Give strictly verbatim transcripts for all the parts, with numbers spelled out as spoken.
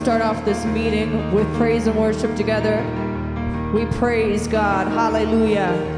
Start off this meeting with praise and worship together. We praise God. Hallelujah.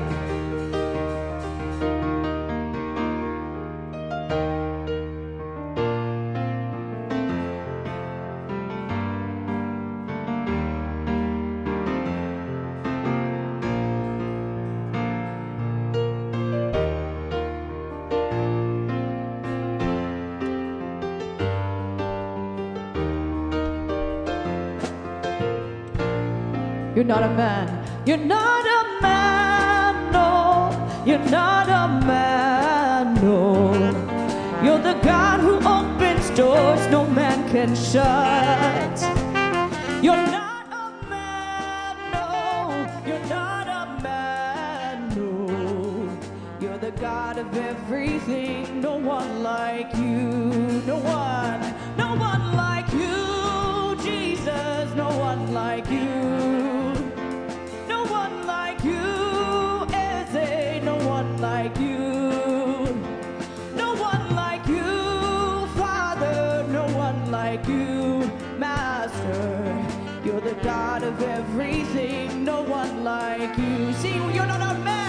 You're not a man, you're not a man, no, you're not a man, no. You're the God who opens doors no man can shut. You're not a man, no, you're not a man, no. You're the God of everything, no one like you, no one, no one like you, Jesus, no one like you. Like you, no one like you, Father, no one like you, Master. You're the God of everything, no one like you. See, you're not a man.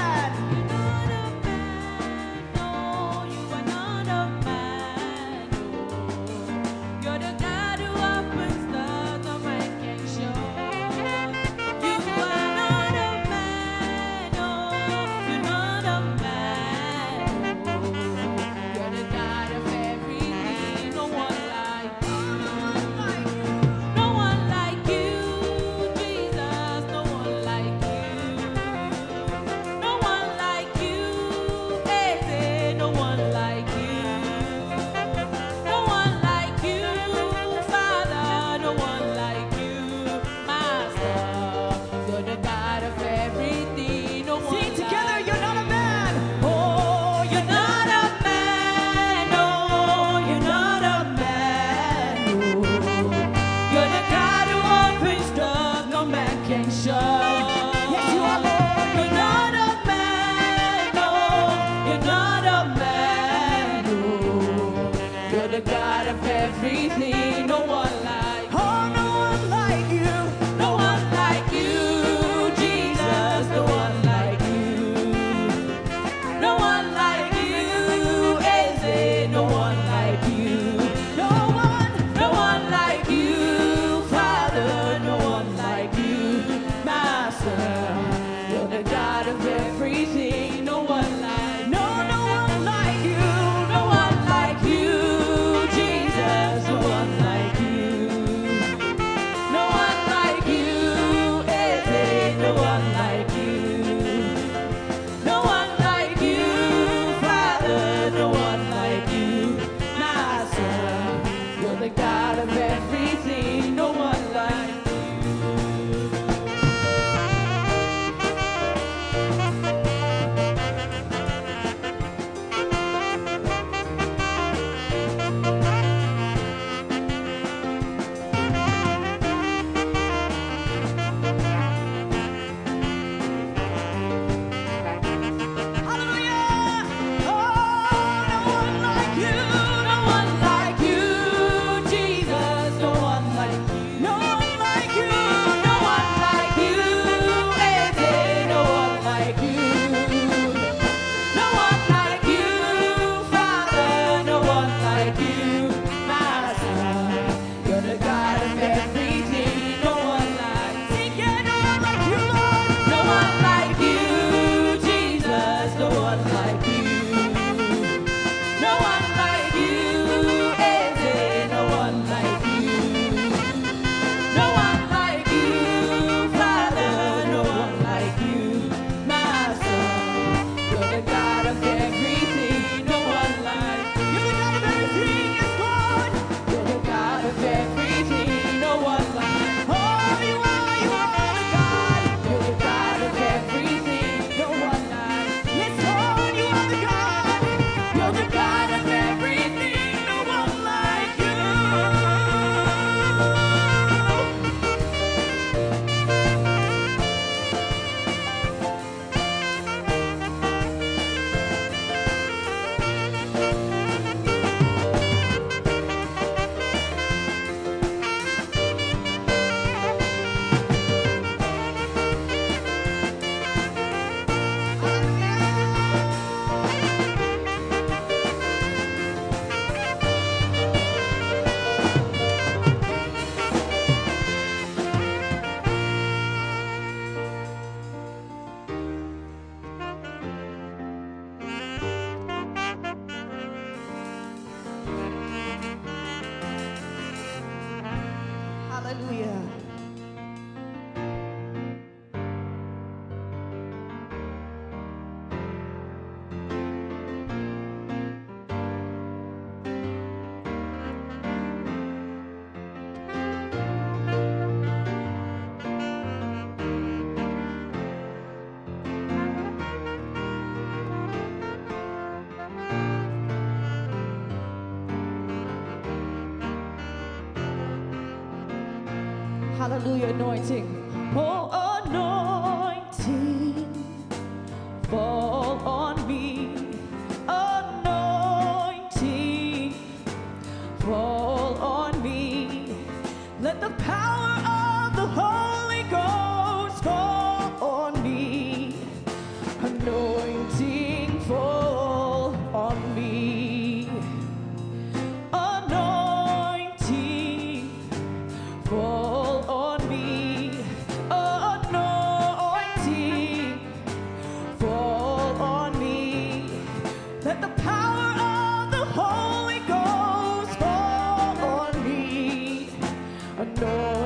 Hallelujah, anointing. Oh, anointing, fall on me. Anointing, fall on me. Let the power of the Holy Ghost fall on me. Anointing, fall on me. Anointing, fall on me. Anointing, fall on me. Let the power of the Holy Ghost fall on me. Anointing.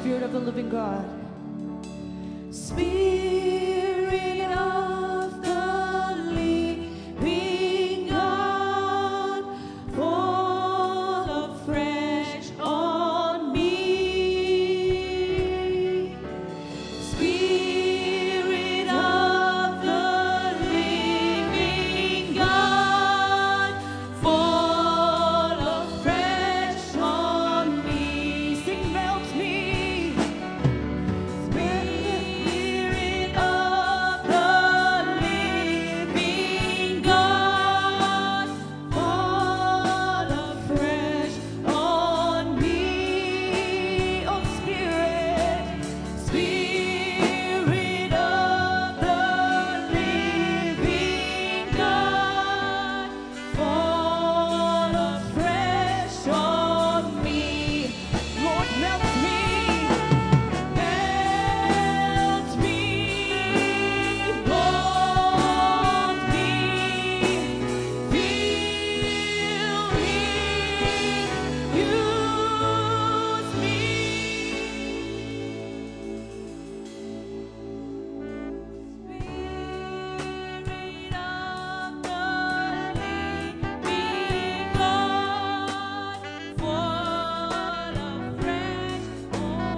Spirit of the living God. Spirit of the living God, fall afresh on me. Spirit of the living God, fall afresh on me. Sing, melt me. Spirit of the living God, fall afresh on me. Oh, Spirit, Spirit of the living God, fall afresh on me. Lord, melt me. Melt me, mold me, fill me, use me. Spirit of the living God, fall afresh on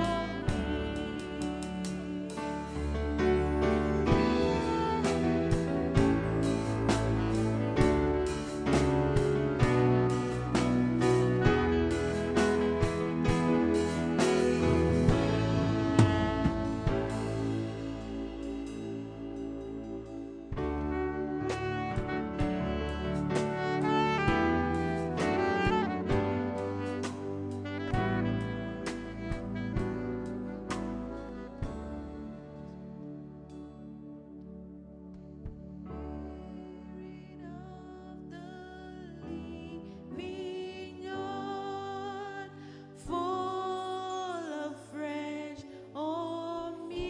living God, fall afresh on me.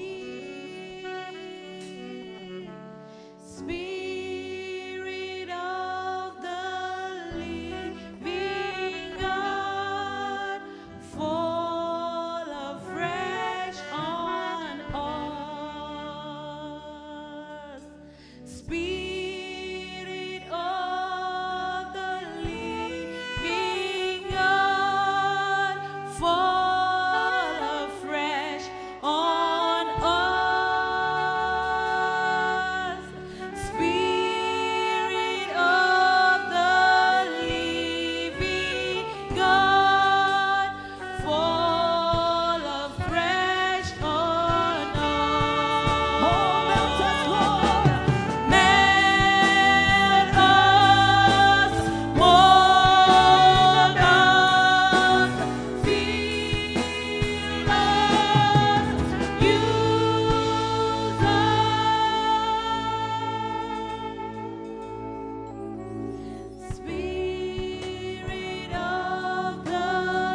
Spirit of the living God, fall afresh on us. Spirit of the living God, fall afresh on us. Spirit of the living God, fall afresh on us. Oh, melt us, Lord. Melt us, mold us, fill us, use us. Spirit of the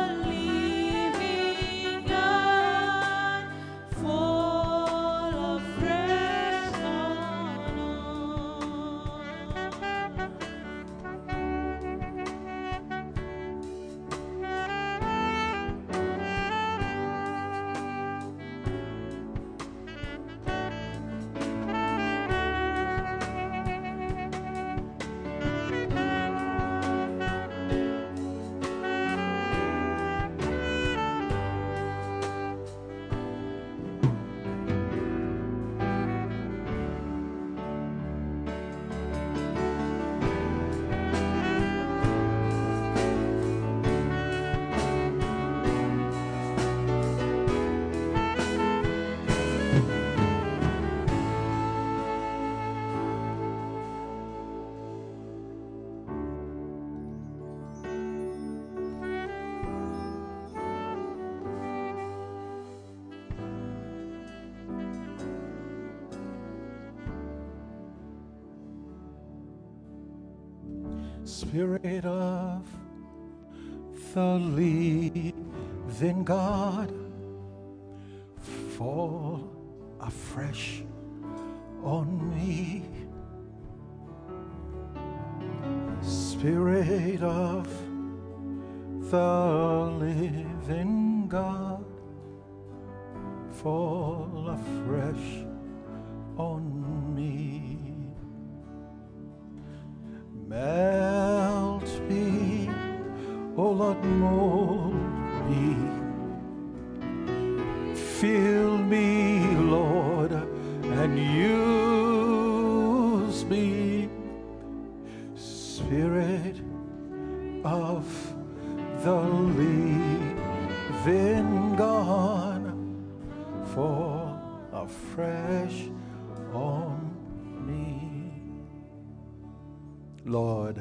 living God, fall afresh on Spirit of the living God, fall afresh on me. Spirit of the living God, fall afresh on me. Melt me, oh Lord, mold me. Fill me, Lord, and use me. Spirit of the living God, fall afresh on me. Lord,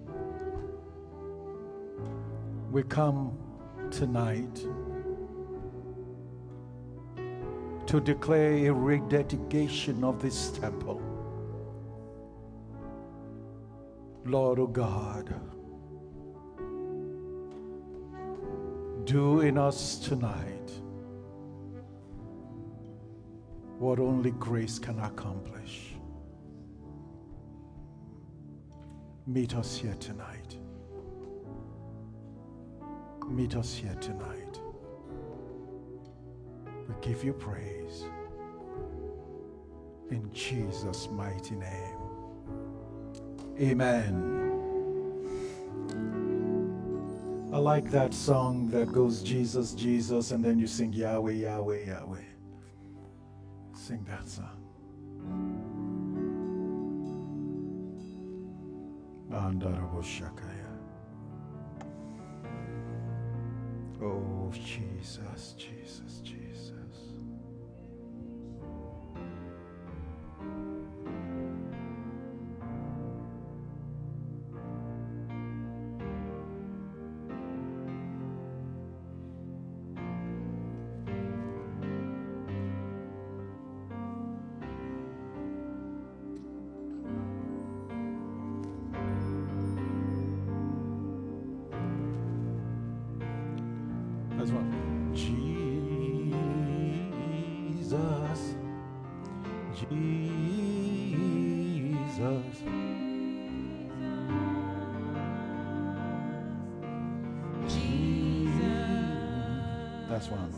we come tonight to declare a rededication of this temple. Lord, oh God, do in us tonight what only grace can accomplish. Meet us here tonight. Meet us here tonight. We give you praise in Jesus' mighty name. Amen. I like that song that goes Jesus, Jesus, and then you sing Yahweh, Yahweh, Yahweh. Sing that song. Oh, Jesus, Jesus, Jesus. That's one. Jesus, Jesus, Jesus. That's one.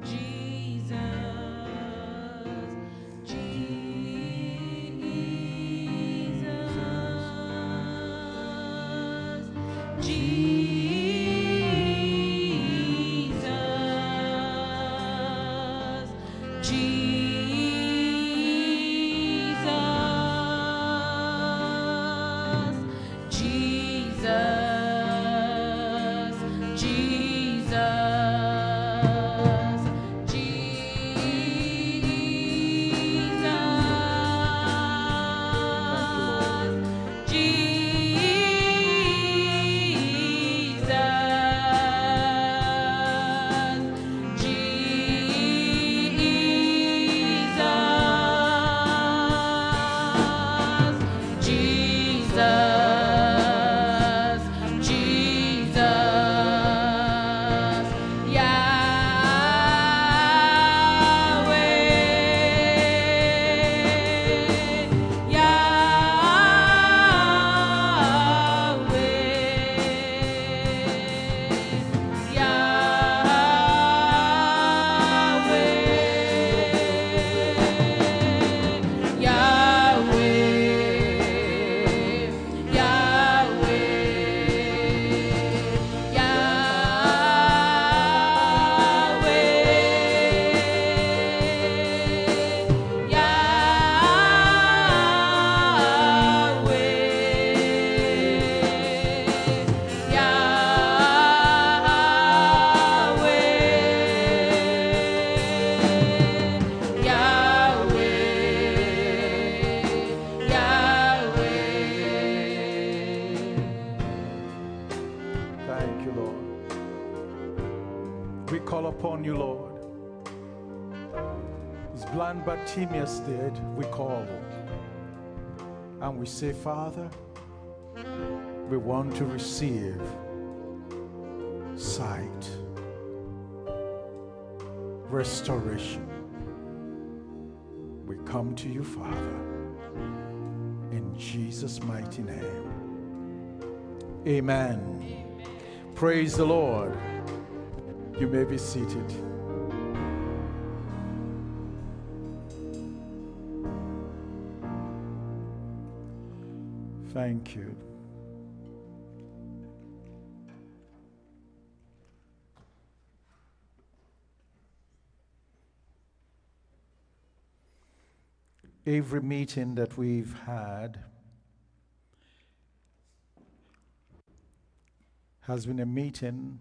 Upon you, Lord. As blind Bartimaeus did, we call and we say, Father, we want to receive sight, restoration. We come to you, Father, in Jesus' mighty name. Amen. Amen. Praise the Lord. You may be seated. Thank you. Every meeting that we've had has been a meeting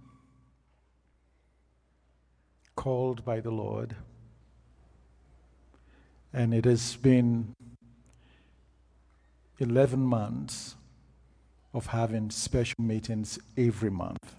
called by the Lord, and it has been eleven months of having special meetings every month.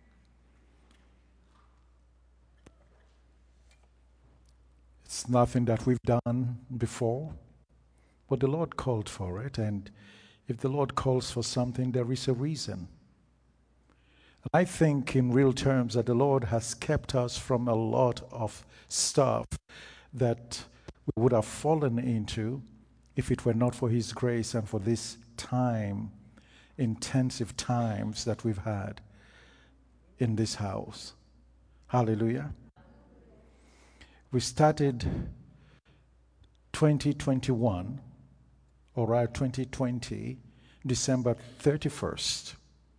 It's nothing that we've done before, but the Lord called for it, and if the Lord calls for something, there is a reason. I think in real terms that the Lord has kept us from a lot of stuff that we would have fallen into if it were not for His grace and for this time, intensive times that we've had in this house. Hallelujah. We started twenty twenty-one, or rather twenty twenty, December thirty-first.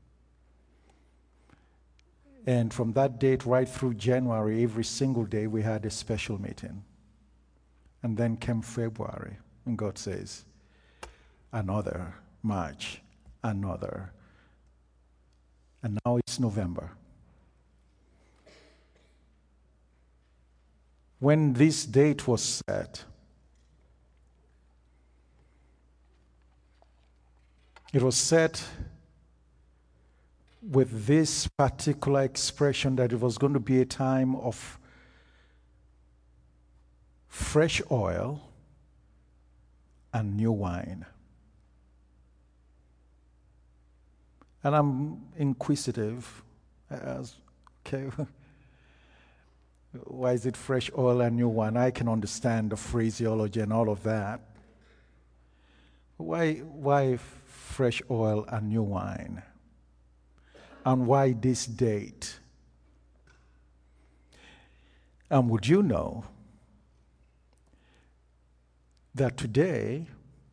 And from that date right through January, every single day we had a special meeting. And then came February, and God says, another March, another. And now it's November. When this date was set, it was set with this particular expression that it was going to be a time of fresh oil and new wine. And I'm inquisitive. As, okay, why is it fresh oil and new wine? I can understand the phraseology and all of that. Why, why fresh oil and new wine? And why this date? And would you know that today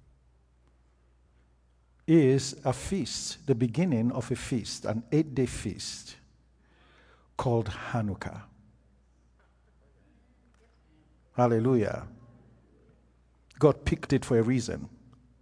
is a feast, the beginning of a feast, an eight-day feast called Hanukkah. Hallelujah. God picked it for a reason.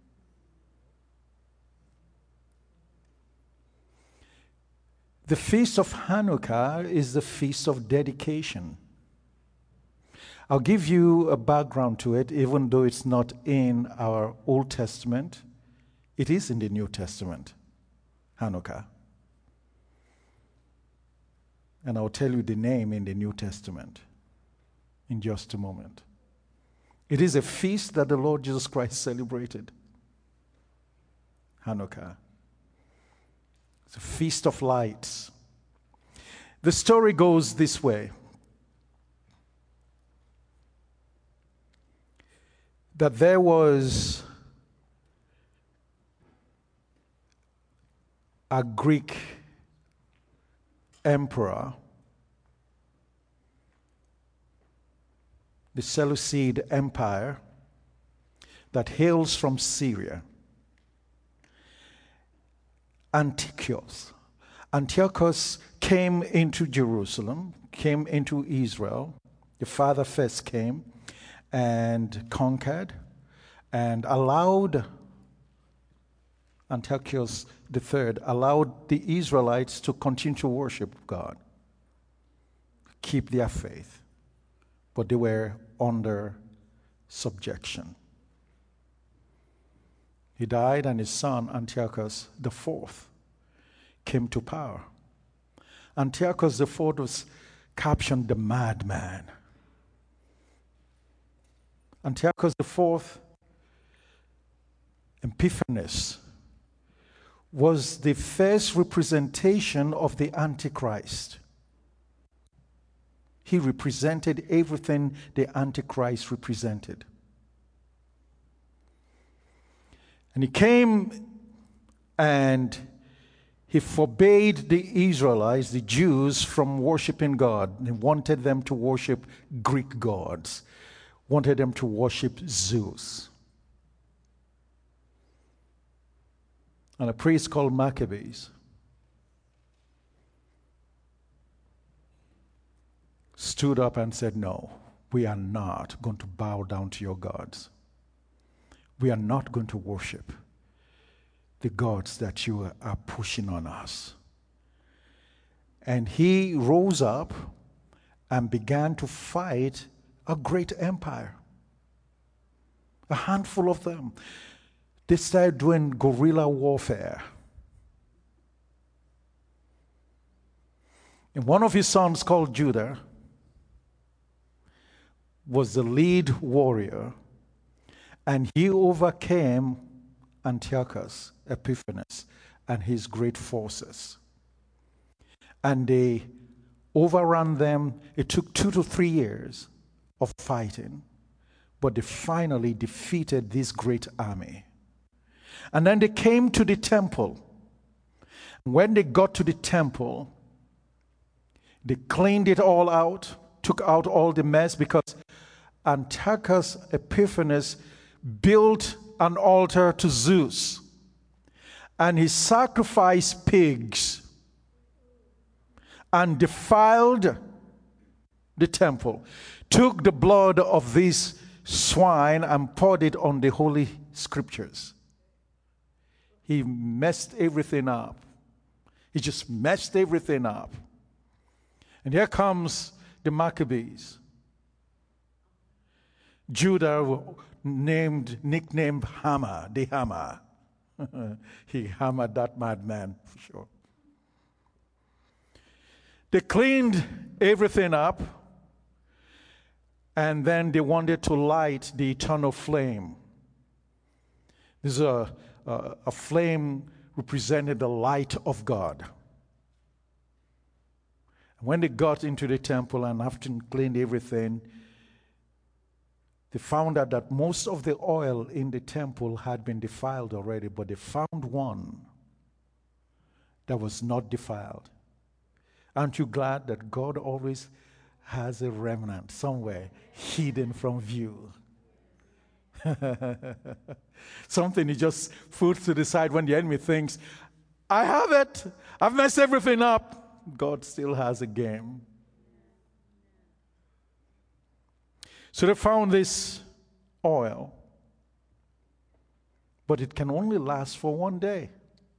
The Feast of Hanukkah is the Feast of Dedication. I'll give you a background to it, even though it's not in our Old Testament. It is in the New Testament, Hanukkah. And I'll tell you the name in the New Testament in just a moment. It is a feast that the Lord Jesus Christ celebrated. Hanukkah. It's a feast of lights. The story goes this way. That there was a Greek emperor, the Seleucid Empire, that hails from Syria. Antiochus. Antiochus came into Jerusalem, came into Israel. The father first came and conquered and allowed, Antiochus the third, allowed the Israelites to continue to worship God, keep their faith, but they were under subjection. He died, and his son, Antiochus the fourth, came to power. Antiochus the fourth was captioned the madman. Antiochus the fourth, Epiphanes, was the first representation of the Antichrist. He represented everything the Antichrist represented. And he came and he forbade the Israelites, the Jews, from worshiping God. He wanted them to worship Greek gods, wanted them to worship Zeus. and a priest called Maccabees stood up and said, no, we are not going to bow down to your gods. We are not going to worship the gods that you are pushing on us. And he rose up and began to fight a great empire. A handful of them. They started doing guerrilla warfare. And one of his sons, called Judah, was the lead warrior, and he overcame Antiochus Epiphanes and his great forces. And they overran them. It took two to three years of fighting, but they finally defeated this great army. And then they came to the temple. When they got to the temple, they cleaned it all out, took out all the mess, because Antiochus Epiphanes built an altar to Zeus, and he sacrificed pigs and defiled the temple, took the blood of these swine and poured it on the holy scriptures. He messed everything up. He just messed everything up. And here comes the Maccabees. Judah, named, nicknamed Hammer, the Hammer. He hammered that madman, for sure. They cleaned everything up, and then they wanted to light the eternal flame. This is a, a, a flame represented the light of God. When they got into the temple and after cleaned everything, they found out that most of the oil in the temple had been defiled already, but they found one that was not defiled. Aren't you glad that God always has a remnant somewhere hidden from view? Something he just puts to the side when the enemy thinks, I have it, I've messed everything up. God still has a game. So they found this oil, but it can only last for one day.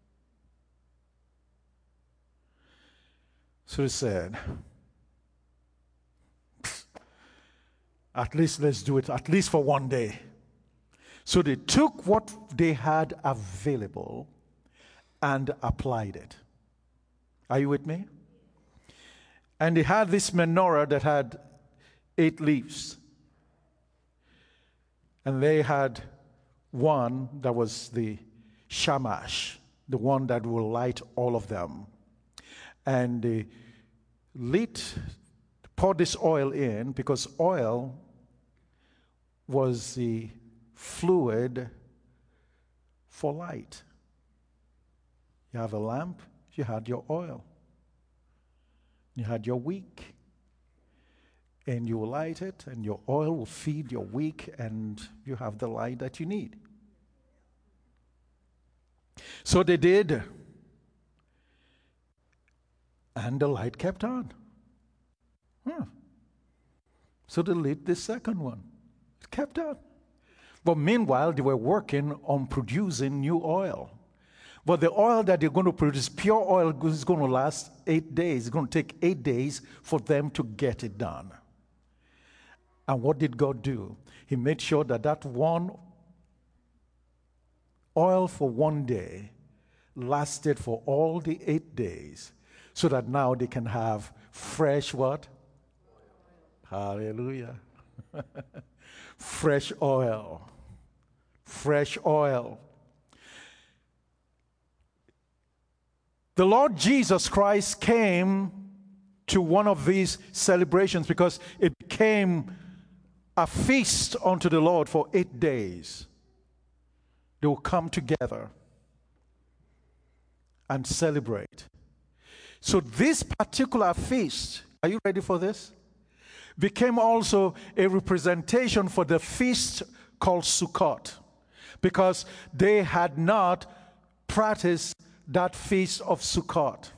So they said, at least let's do it, at least for one day. So they took what they had available and applied it. Are you with me? And they had this menorah that had eight leaves. And they had one that was the shamash, the one that will light all of them. And they lit, poured this oil in, because oil was the fluid for light. You have a lamp, you had your oil. You had your wick, and you light it, and your oil will feed your wick, and you have the light that you need. So they did, and the light kept on. Huh. So they lit the second one. It kept on. But meanwhile, they were working on producing new oil. But the oil that they're going to produce, pure oil, is going to last eight days. It's going to take eight days for them to get it done. And what did God do? He made sure that that one oil for one day lasted for all the eight days, so that now they can have fresh what? Hallelujah. Fresh oil. Fresh oil. The Lord Jesus Christ came to one of these celebrations because it became a feast unto the Lord for eight days. They will come together and celebrate. So this particular feast, are you ready for this? Became also a representation for the feast called Sukkot, because they had not practice that feast of Sukkot.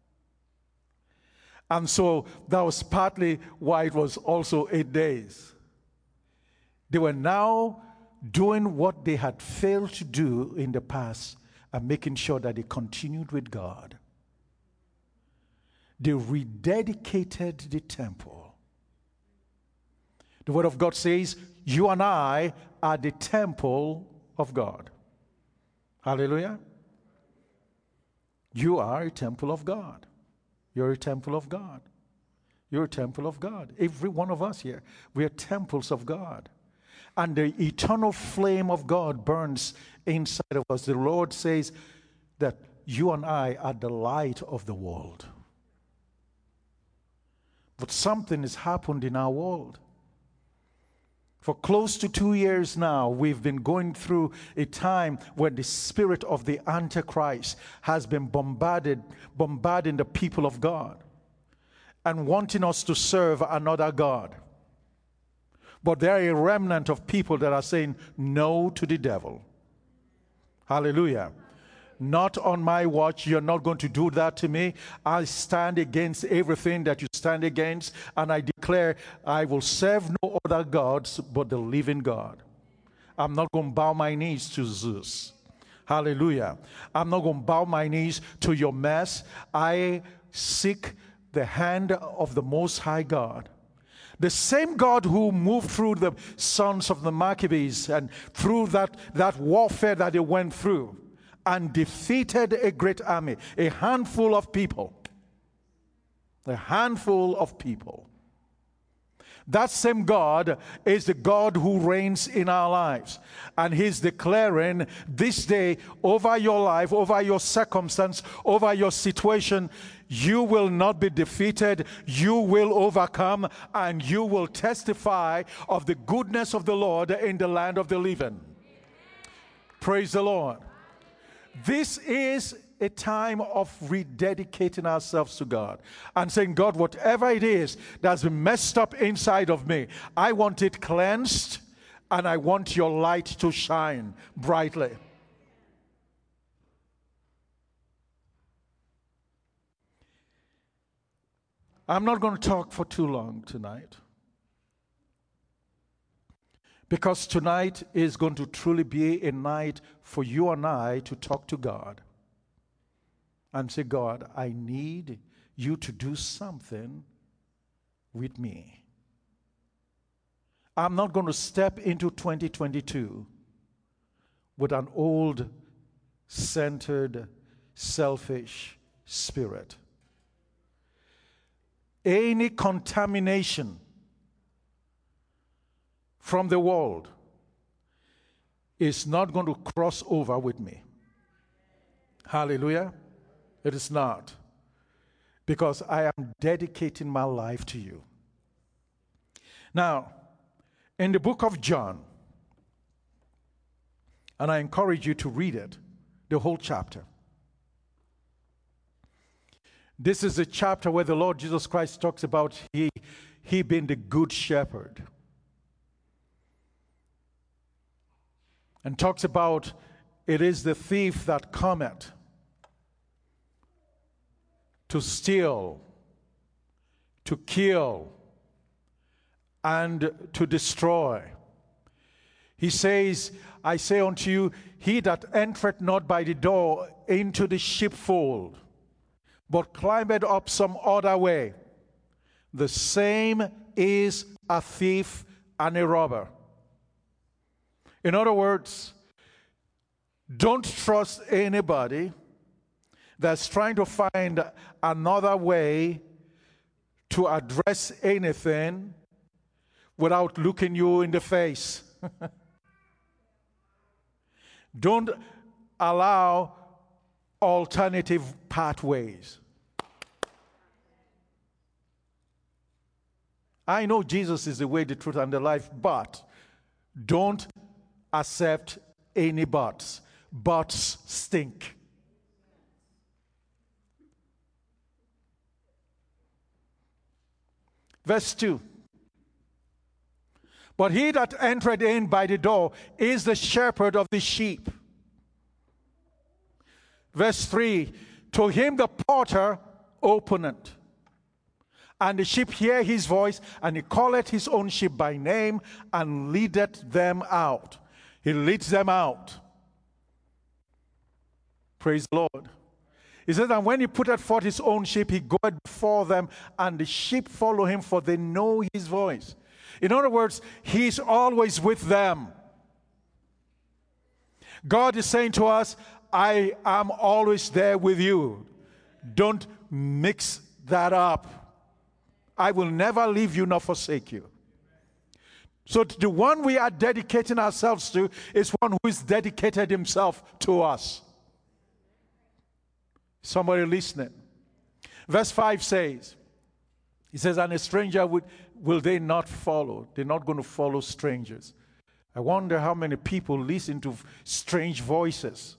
And so that was partly why it was also eight days. They were now doing what they had failed to do in the past and making sure that they continued with God. They rededicated the temple. The Word of God says, you and I are the temple of God. Hallelujah. You are a temple of God. You're a temple of God. You're a temple of God. Every one of us here, we are temples of God. And the eternal flame of God burns inside of us. The Lord says that you and I are the light of the world. But something has happened in our world. For close to two years now, we've been going through a time where the spirit of the Antichrist has been bombarded, bombarding the people of God and wanting us to serve another God. But there are a remnant of people that are saying no to the devil. Hallelujah. Not on my watch. You're not going to do that to me. I stand against everything that you stand against, and I declare I will serve no other gods but the living God. I'm not going to bow my knees to Zeus. Hallelujah. I'm not going to bow my knees to your mess. I seek the hand of the Most High God. The same God who moved through the sons of the Maccabees and through that, that warfare that they went through and defeated a great army, a handful of people. A handful of people. That same God is the God who reigns in our lives. And He's declaring this day over your life, over your circumstance, over your situation, you will not be defeated, you will overcome, and you will testify of the goodness of the Lord in the land of the living. Praise the Lord. This is a time of rededicating ourselves to God and saying, God, whatever it is that's been messed up inside of me, I want it cleansed and I want your light to shine brightly. I'm not going to talk for too long tonight, because tonight is going to truly be a night for you and I to talk to God and say, God, I need you to do something with me. I'm not going to step into twenty twenty-two with an old, centered, selfish spirit. Any contamination from the world is not going to cross over with me. Hallelujah. It is not. Because I am dedicating my life to you. Now, in the book of John, and I encourage you to read it, the whole chapter. This is a chapter where the Lord Jesus Christ talks about he, he being the good shepherd. And talks about it is the thief that cometh to steal, to kill, and to destroy. He says, I say unto you, he that entereth not by the door into the sheepfold, but climbeth up some other way, the same is a thief and a robber. In other words, don't trust anybody that's trying to find another way to address anything without looking you in the face. Don't allow alternative pathways. I know Jesus is the way, the truth, and the life, but don't accept any buts. Buts stink. Verse two. But he that entered in by the door is the shepherd of the sheep. Verse three, to him the porter openeth. And the sheep hear his voice, and he calleth his own sheep by name, and leadeth them out. He leads them out. Praise the Lord. He says, and when he putteth forth his own sheep, he goeth before them, and the sheep follow him, for they know his voice. In other words, he's always with them. God is saying to us, I am always there with you. Don't mix that up. I will never leave you nor forsake you. So the one we are dedicating ourselves to is one who is dedicated himself to us. Somebody listening. Verse five says, he says, and a stranger would, will they not follow. They're not going to follow strangers. I wonder how many people listen to strange voices.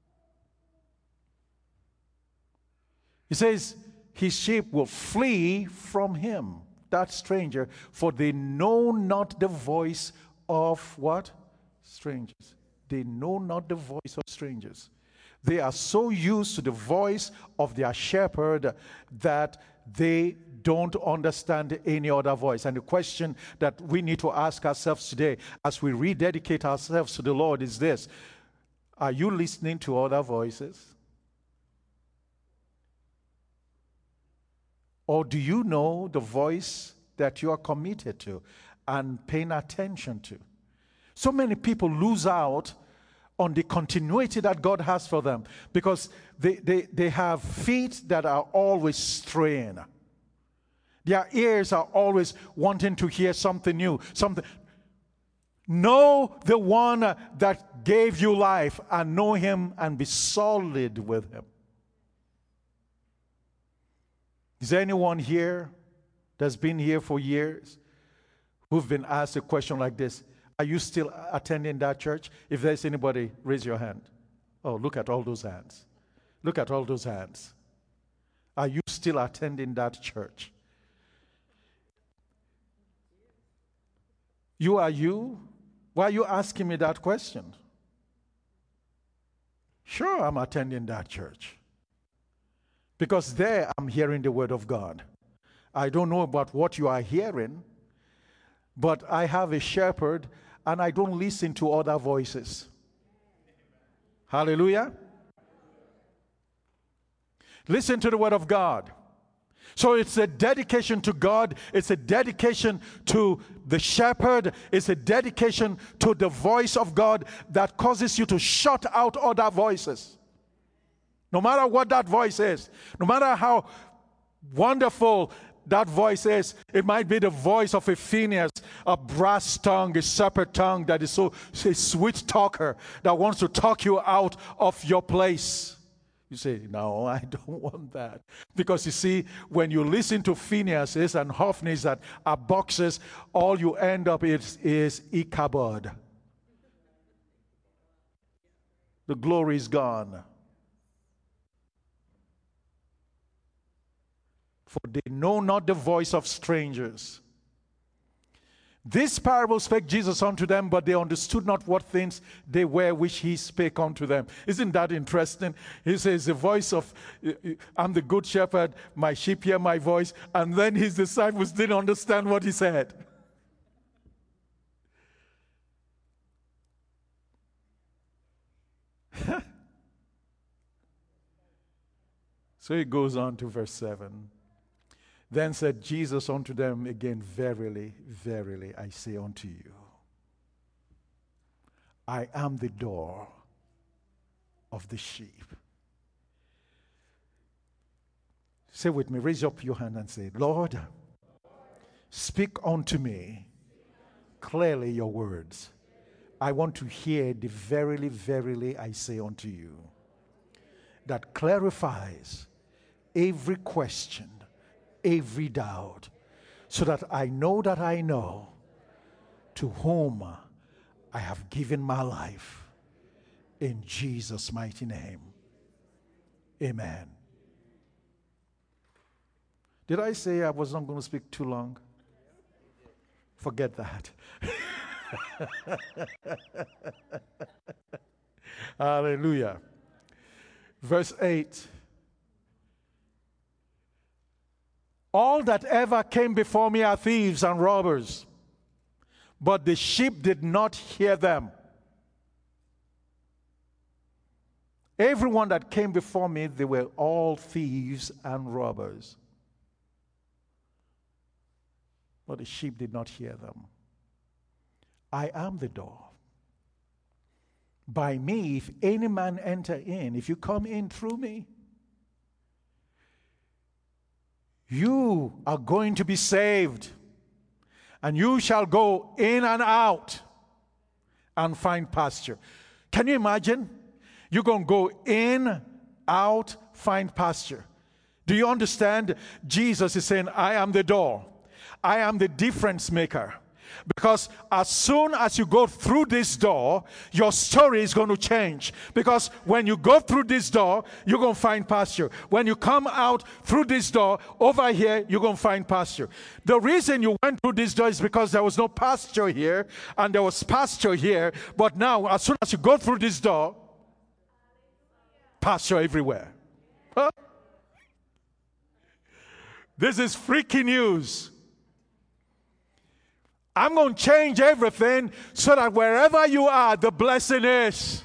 He says, his sheep will flee from him, that stranger, for they know not the voice of what? Strangers. They know not the voice of strangers. They are so used to the voice of their shepherd that they don't understand any other voice. And the question that we need to ask ourselves today as we rededicate ourselves to the Lord is this: are you listening to other voices? Or do you know the voice that you are committed to and paying attention to? So many people lose out on the continuity that God has for them because they, they, they have feet that are always straying. Their ears are always wanting to hear something new. Something. Know the one that gave you life and know him and be solid with him. Is there anyone here that's been here for years who've been asked a question like this? Are you still attending that church? If there's anybody, raise your hand. Oh, look at all those hands. Look at all those hands. Are you still attending that church? You are you? Why are you asking me that question? Sure, I'm attending that church. Because there I'm hearing the word of God. I don't know about what you are hearing, but I have a shepherd and I don't listen to other voices. Hallelujah. Listen to the word of God. So it's a dedication to God. It's a dedication to the shepherd. It's a dedication to the voice of God that causes you to shut out other voices. No matter what that voice is, no matter how wonderful that voice is, it might be the voice of a Phineas, a brass tongue, a serpent tongue that is so a sweet talker that wants to talk you out of your place. You say, no, I don't want that. Because you see, when you listen to Phineas's and Hophnies that are boxes, all you end up is, is Ichabod. The glory is gone. For they know not the voice of strangers. This parable spake Jesus unto them, but they understood not what things they were which he spake unto them. Isn't that interesting? He says, the voice of, I'm the good shepherd, my sheep hear my voice, and then his disciples didn't understand what he said. So he goes on to verse seven. Then said Jesus unto them again, verily, verily, I say unto you, I am the door of the sheep. Say with me, raise up your hand and say, Lord, speak unto me clearly your words. I want to hear the verily, verily, I say unto you, that clarifies every question, every doubt, so that I know that I know to whom I have given my life. In Jesus' mighty name. Amen. Did I say I was not going to speak too long? Forget that. Hallelujah. Verse eight. All that ever came before me are thieves and robbers, but the sheep did not hear them. Everyone that came before me, they were all thieves and robbers, but the sheep did not hear them. I am the door. By me, if any man enter in, if you come in through me, you are going to be saved, and you shall go in and out and find pasture. Can you imagine? You're going to go in, out, find pasture. Do you understand? Jesus is saying, I am the door. I am the difference maker. Because as soon as you go through this door, your story is going to change. Because when you go through this door, you're going to find pasture. When you come out through this door, over here, you're going to find pasture. The reason you went through this door is because there was no pasture here, and there was pasture here. But now, as soon as you go through this door, pasture everywhere. Huh? This is freaky news. I'm going to change everything so that wherever you are, the blessing is.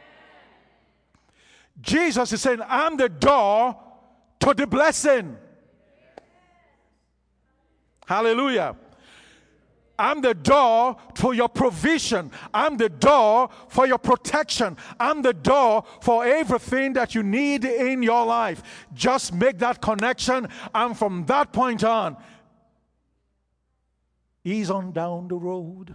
Jesus is saying, I'm the door to the blessing. Hallelujah. I'm the door for your provision. I'm the door for your protection. I'm the door for everything that you need in your life. Just make that connection, and from that point on, ease on down the road.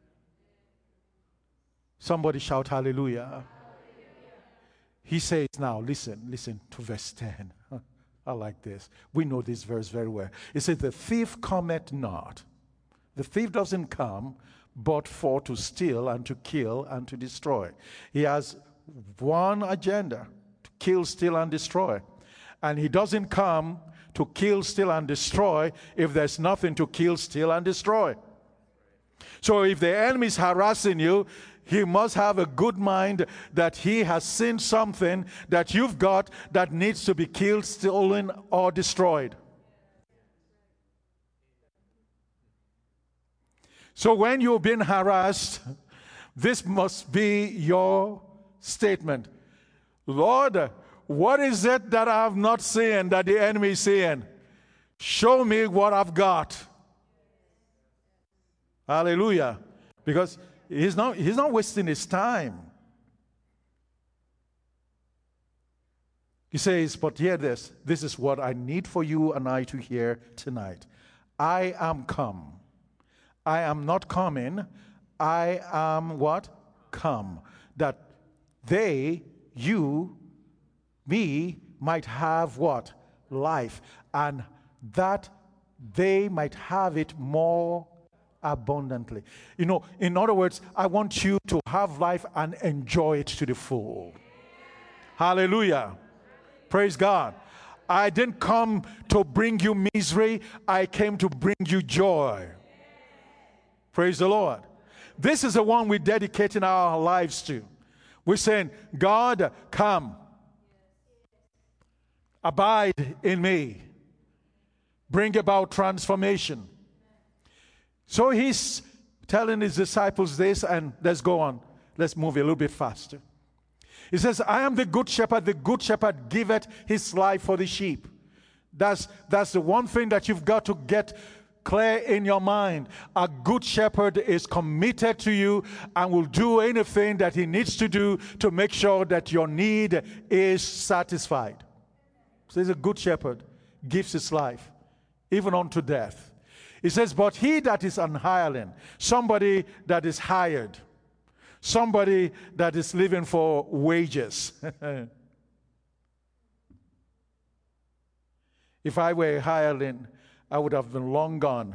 Somebody shout hallelujah. Hallelujah. He says now, listen, listen to verse ten. I like this. We know this verse very well. It says, the thief cometh not. The thief doesn't come but for to steal and to kill and to destroy. He has one agenda, to kill, steal, and destroy. And he doesn't come to kill, steal, and destroy if there's nothing to kill, steal, and destroy. So if the enemy is harassing you, he must have a good mind that he has seen something that you've got that needs to be killed, stolen, or destroyed. So when you've been harassed, this must be your statement. Lord, what is it that I have not seen that the enemy is seeing? Show me what I've got. Hallelujah. Because he's not, he's not wasting his time. He says, but hear this. This is what I need for you and I to hear tonight. I am come. I am not coming. I am what? Come. That they, you, me, might have what? Life. And that they might have it more abundantly. You know, in other words, I want you to have life and enjoy it to the full. Hallelujah. Praise God. I didn't come to bring you misery. I came to bring you joy. Praise the Lord. This is the one we're dedicating our lives to. We're saying, God, come. Abide in me. Bring about transformation. So he's telling his disciples this, and let's go on. Let's move a little bit faster. He says, I am the good shepherd. The good shepherd giveth his life for the sheep. That's, that's the one thing that you've got to get clear in your mind. A good shepherd is committed to you and will do anything that he needs to do to make sure that your need is satisfied. So he's a good shepherd, gives his life, even unto death. He says, but he that is an hireling, somebody that is hired, somebody that is living for wages. If I were a hireling, I would have been long gone.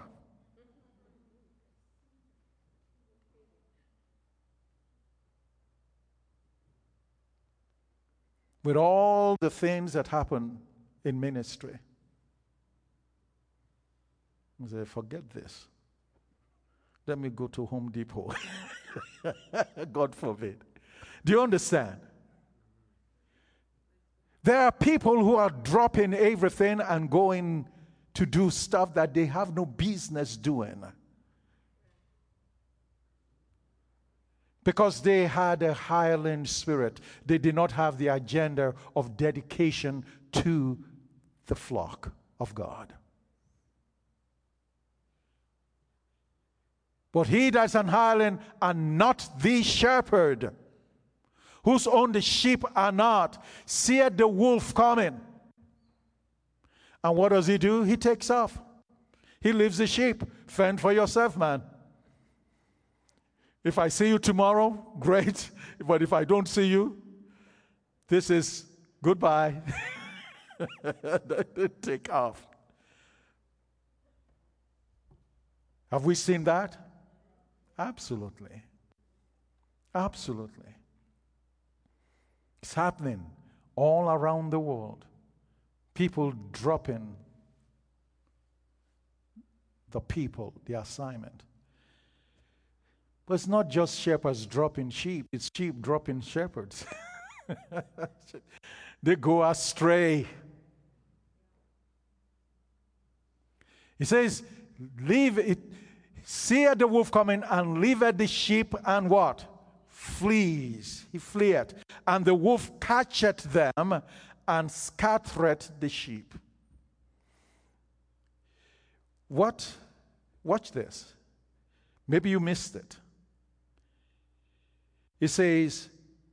With all the things that happen in ministry, I say, forget this. Let me go to Home Depot. God forbid. Do you understand? There are people who are dropping everything and going to do stuff that they have no business doing, because they had a hireling spirit. They did not have the agenda of dedication to the flock of God. But he that's an hireling and not the shepherd, whose own the sheep are not, seeth the wolf coming. And what does he do? He takes off. He leaves the sheep. Fend for yourself, man. If I see you tomorrow, great. But if I don't see you, this is goodbye. Take off. Have we seen that? Absolutely. Absolutely. It's happening all around the world. People dropping the people, the assignment. But it's not just shepherds dropping sheep, it's sheep dropping shepherds. They go astray. He says, leave it, see at the wolf coming, and leave at the sheep, and what? Flees. He fleeth. And the wolf catcheth them, and scattereth the sheep. What? Watch this. Maybe you missed it. It says,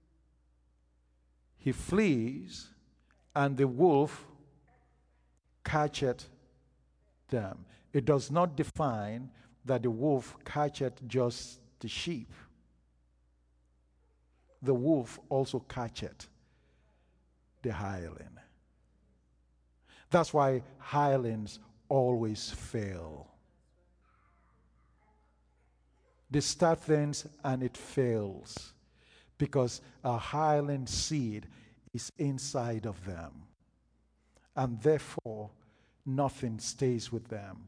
he flees, and the wolf catcheth them. It does not define that the wolf catcheth just the sheep. The wolf also catcheth the hireling. That's why hirelings always fail. They start things and it fails because a hireling seed is inside of them, and therefore nothing stays with them.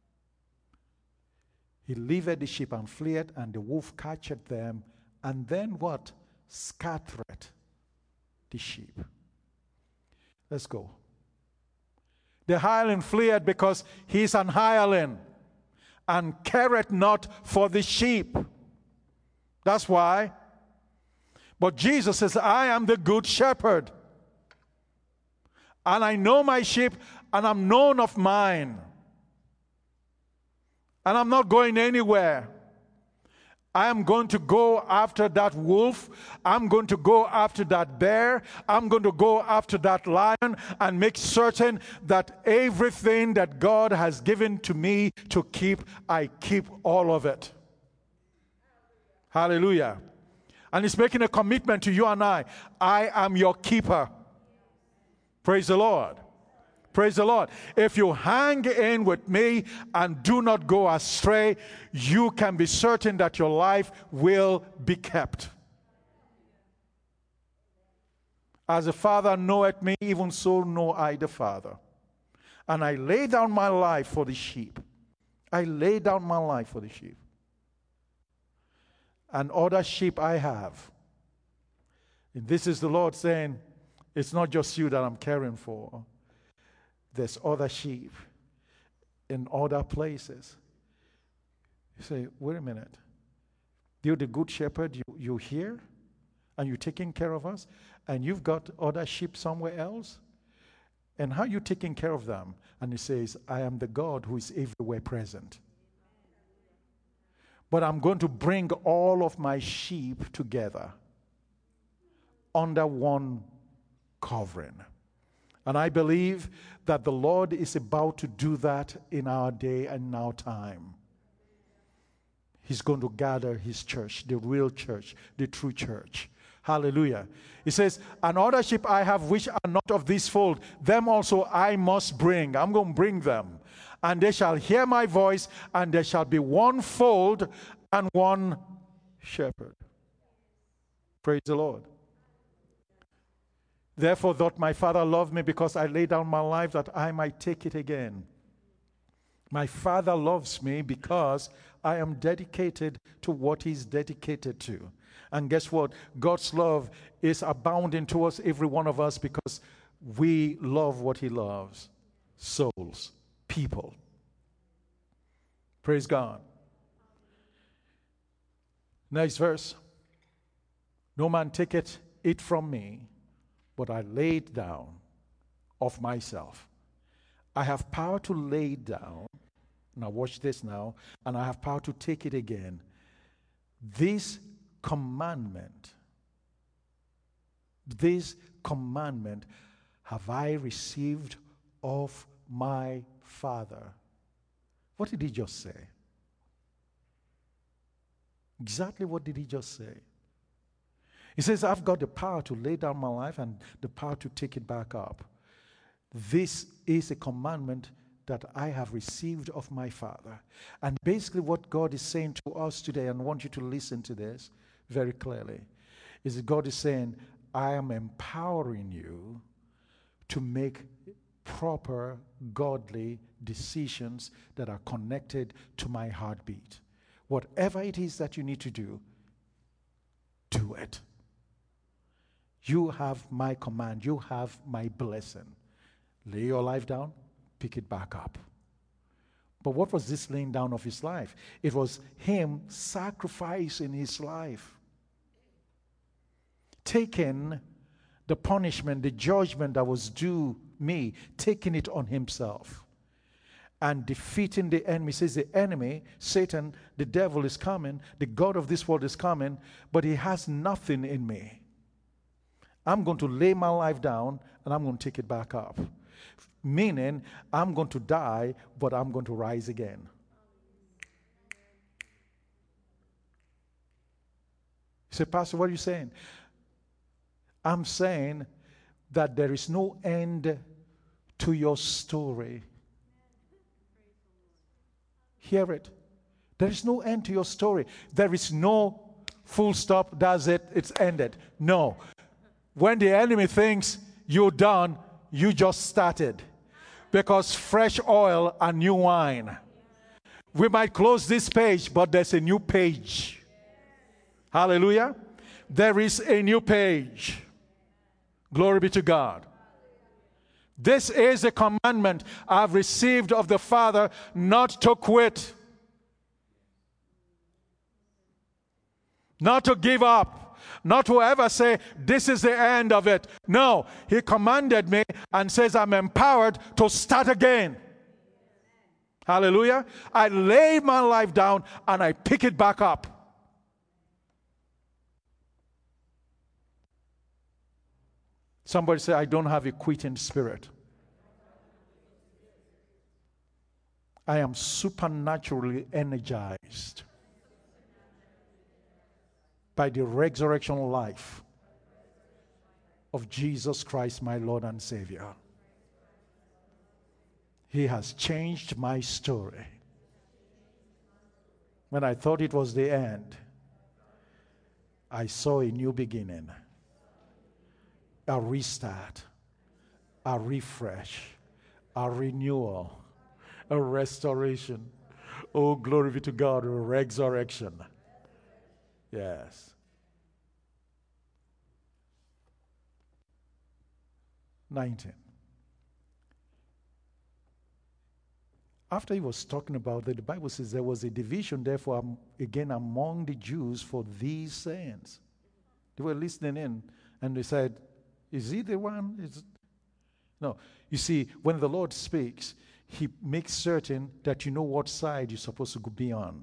He leaveth the sheep and fleeth, and the wolf catcheth them, and then what? Scattereth the sheep. Let's go. The hireling fleeth because he is an hireling, and careth not for the sheep. That's why. But Jesus says, I am the good shepherd, and I know my sheep, and I'm known of mine, and I'm not going anywhere. I am going to go after that wolf. I'm going to go after that bear. I'm going to go after that lion and make certain that everything that God has given to me to keep, I keep all of it. Hallelujah. And he's making a commitment to you and I. I am your keeper. Praise the Lord. Praise the Lord. If you hang in with me and do not go astray, you can be certain that your life will be kept. As the Father knoweth me, even so know I the Father. And I lay down my life for the sheep. I lay down my life for the sheep. And other sheep I have. And this is the Lord saying, it's not just you that I'm caring for. There's other sheep in other places. You say, wait a minute. You're the good shepherd, you, you're here, and you're taking care of us, and you've got other sheep somewhere else? And how are you taking care of them? And he says, I am the God who is everywhere present. But I'm going to bring all of my sheep together under one covering. And I believe that the Lord is about to do that in our day and in our time. He's going to gather his church, the real church, the true church. Hallelujah. He says, and other sheep I have which are not of this fold, them also I must bring. I'm going to bring them. And they shall hear my voice, and there shall be one fold and one shepherd. Praise the Lord. Therefore doth my Father love me, because I lay down my life that I might take it again. My Father loves me because I am dedicated to what he's dedicated to. And guess what? God's love is abounding towards every one of us because we love what he loves. Souls, people. Praise God. Next verse. No man taketh it from me, but I lay it down of myself. I have power to lay it down. Now watch this now. And I have power to take it again. This commandment, this commandment have I received of my Father. What did he just say? Exactly what did he just say? He says, I've got the power to lay down my life and the power to take it back up. This is a commandment that I have received of my Father. And basically what God is saying to us today, and I want you to listen to this very clearly, is that God is saying, I am empowering you to make proper, godly decisions that are connected to my heartbeat. Whatever it is that you need to do, do it. You have my command. You have my blessing. Lay your life down, pick it back up. But what was this laying down of his life? It was him sacrificing his life. Taking the punishment, the judgment that was due me, taking it on himself. And defeating the enemy. He says the enemy, Satan, the devil is coming, the God of this world is coming, but he has nothing in me. I'm going to lay my life down and I'm going to take it back up. Meaning, I'm going to die, but I'm going to rise again. You say, Pastor, what are you saying? I'm saying that there is no end to your story. Hear it. There is no end to your story. There is no full stop, that's it, it's ended. No. When the enemy thinks you're done, you just started. Because fresh oil and new wine. We might close this page, but there's a new page. Hallelujah. There is a new page. Glory be to God. This is a commandment I've received of the Father, not to quit. Not to give up. Not to ever say, this is the end of it. No, he commanded me and says I'm empowered to start again. Hallelujah. I lay my life down and I pick it back up. Somebody say, I don't have a quitting spirit. I am supernaturally energized by the resurrection life of Jesus Christ, my Lord and Savior. He has changed my story. When I thought it was the end, I saw a new beginning. A restart, a refresh, a renewal, a restoration. Oh, glory be to God, a resurrection. Yes. nineteen. After he was talking about that, the Bible says there was a division, therefore, um, again among the Jews for these sayings. They were listening in, and they said, is he the one? Is no. You see, when the Lord speaks, he makes certain that you know what side you're supposed to be on.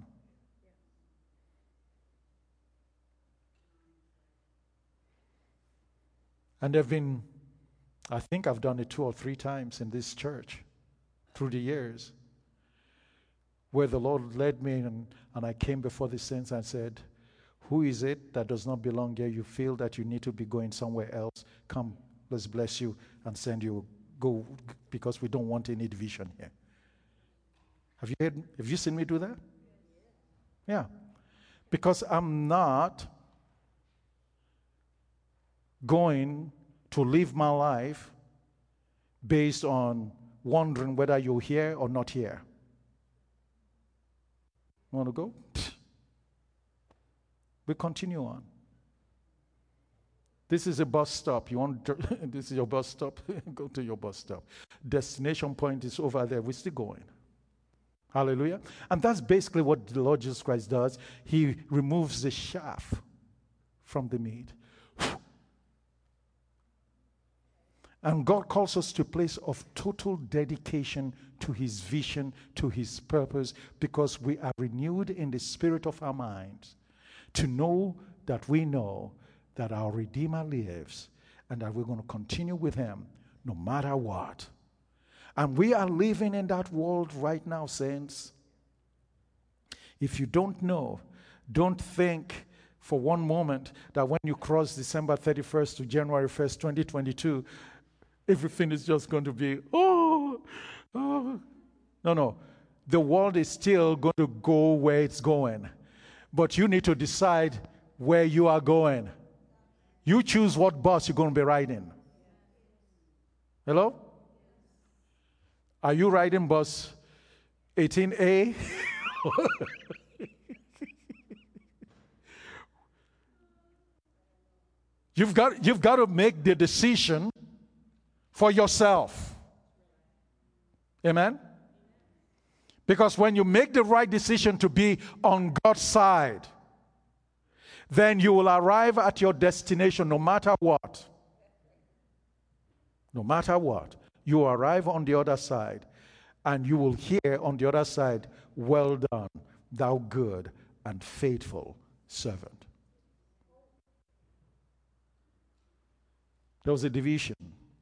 And there have been, I think I've done it two or three times in this church through the years, where the Lord led me and, and I came before the saints and said, who is it that does not belong here? You feel that you need to be going somewhere else. Come, let's bless you and send you. Go, because we don't want any division here. Have you heard, have you seen me do that? Yeah. Because I'm not going to live my life based on wondering whether you're here or not here. Want to go? We continue on. This is a bus stop. You want to, this is your bus stop? Go to your bus stop. Destination point is over there. We're still going. Hallelujah. And that's basically what the Lord Jesus Christ does. He removes the chaff from the meat. And God calls us to a place of total dedication to his vision, to his purpose, because we are renewed in the spirit of our minds to know that we know that our Redeemer lives and that we're going to continue with him no matter what. And we are living in that world right now, saints. If you don't know, don't think for one moment that when you cross December thirty-first to January first, twenty twenty-two, everything is just going to be, oh, oh. No, no. The world is still going to go where it's going. But you need to decide where you are going. You choose what bus you're going to be riding. Hello? Are you riding bus eighteen A? You've got, you've got to make the decision for yourself. Amen? Because when you make the right decision to be on God's side, then you will arrive at your destination no matter what. No matter what. You arrive on the other side, and you will hear on the other side, well done, thou good and faithful servant. There was a division.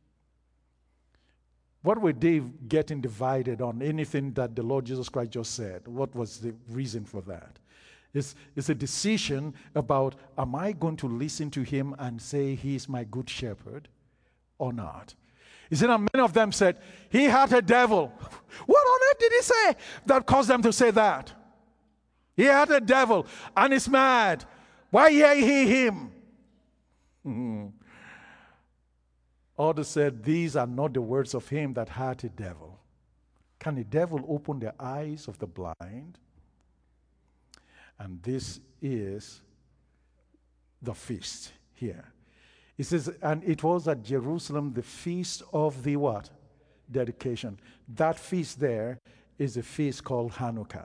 What were they getting divided on? Anything that the Lord Jesus Christ just said? What was the reason for that? It's, it's a decision about, am I going to listen to him and say he is my good shepherd or not? You see, many of them said, he had a devil. What on earth did he say that caused them to say that? He had a devil and is mad. Why hear ye him? Mm-hmm. Others said, these are not the words of him that had a devil. Can a devil open the eyes of the blind? And this is the feast here. It says, and it was at Jerusalem the feast of the what? Dedication. That feast there is a feast called Hanukkah.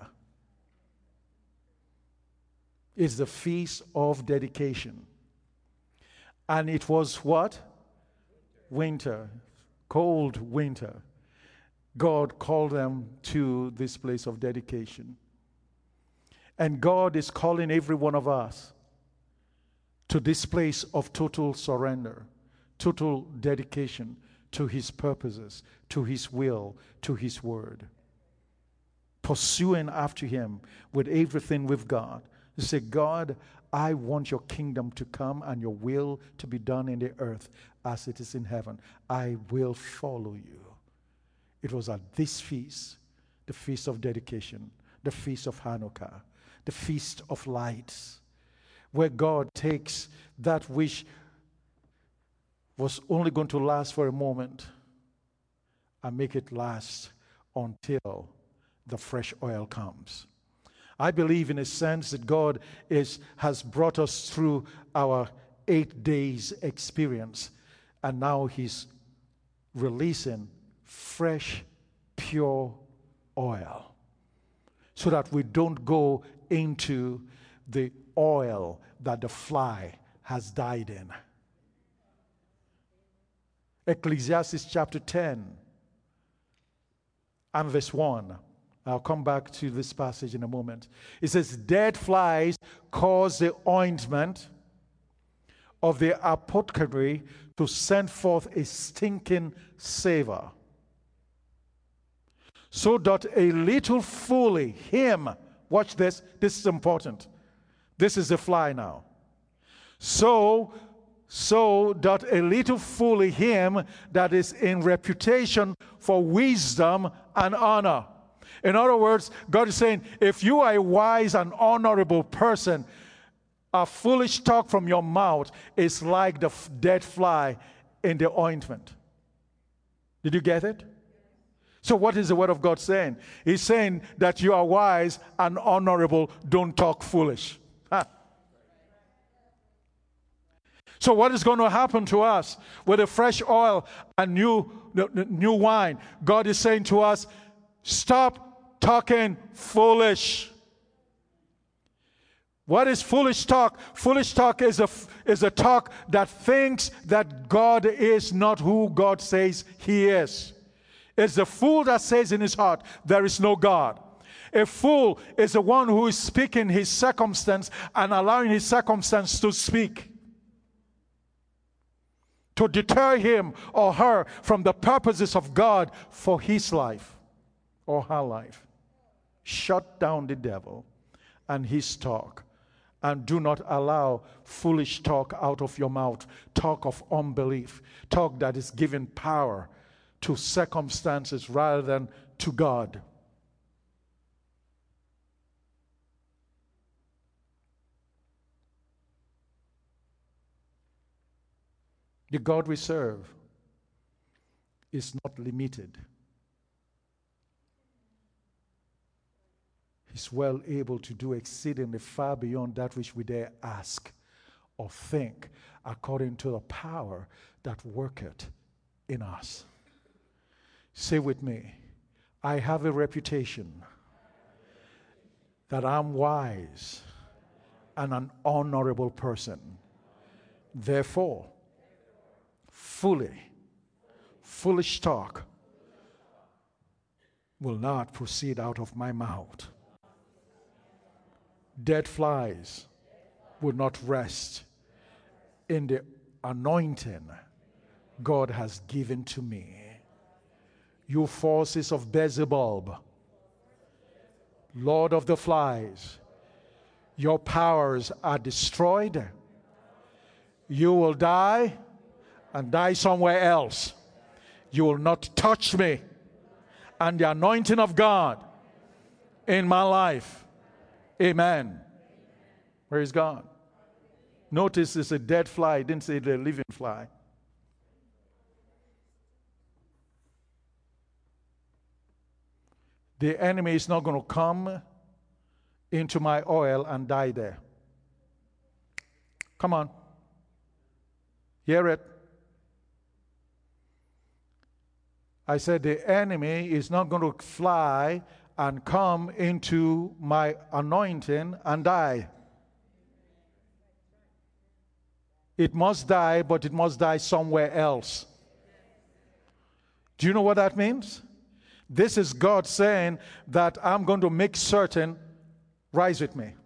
It's the feast of dedication. And it was what? Winter. Cold winter. God called them to this place of dedication. And God is calling every one of us to this place of total surrender, total dedication to his purposes, to his will, to his word. Pursuing after him with everything we've got. You say, God, I want your kingdom to come and your will to be done in the earth as it is in heaven. I will follow you. It was at this feast, the feast of dedication, the feast of Hanukkah, the feast of lights, where God takes that which was only going to last for a moment and make it last until the fresh oil comes. I believe in a sense that God is, has brought us through our eight days experience, and now he's releasing fresh, pure oil so that we don't go into the oil that the fly has died in. Ecclesiastes chapter ten and verse one. I'll come back to this passage in a moment. It says, dead flies cause the ointment of the apothecary to send forth a stinking savor. So doth a little folly him. Watch this. This is important. This is the fly now. So, so doth a little folly him that is in reputation for wisdom and honor. In other words, God is saying, if you are a wise and honorable person, a foolish talk from your mouth is like the f- dead fly in the ointment. Did you get it? So what is the word of God saying? He's saying that you are wise and honorable, don't talk foolish. Huh. So what is going to happen to us with a fresh oil and new, new wine? God is saying to us, stop talking foolish. What is foolish talk? Foolish talk is a, is a talk that thinks that God is not who God says He is. It's the fool that says in his heart, there is no God. A fool is the one who is speaking his circumstance and allowing his circumstance to speak, to deter him or her from the purposes of God for his life or her life. Shut down the devil and his talk, and do not allow foolish talk out of your mouth. Talk of unbelief, talk that is giving power to circumstances rather than to God. The God we serve is not limited. He's well able to do exceedingly far beyond that which we dare ask or think, according to the power that worketh in us. Say with me, I have a reputation that I'm wise and an honorable person. Therefore, fully, foolish talk will not proceed out of my mouth. Dead flies will not rest in the anointing God has given to me. You forces of Beelzebub, Lord of the flies, your powers are destroyed. You will die and die somewhere else. You will not touch me and the anointing of God in my life. Amen. Praise God. Notice it's a dead fly. It didn't say the living fly. The enemy is not going to come into my oil and die there. Come on. Hear it. I said the enemy is not going to fly and come into my anointing and die. It must die, but it must die somewhere else. Do you know what that means? This is God saying that I'm going to make certain, rise with me.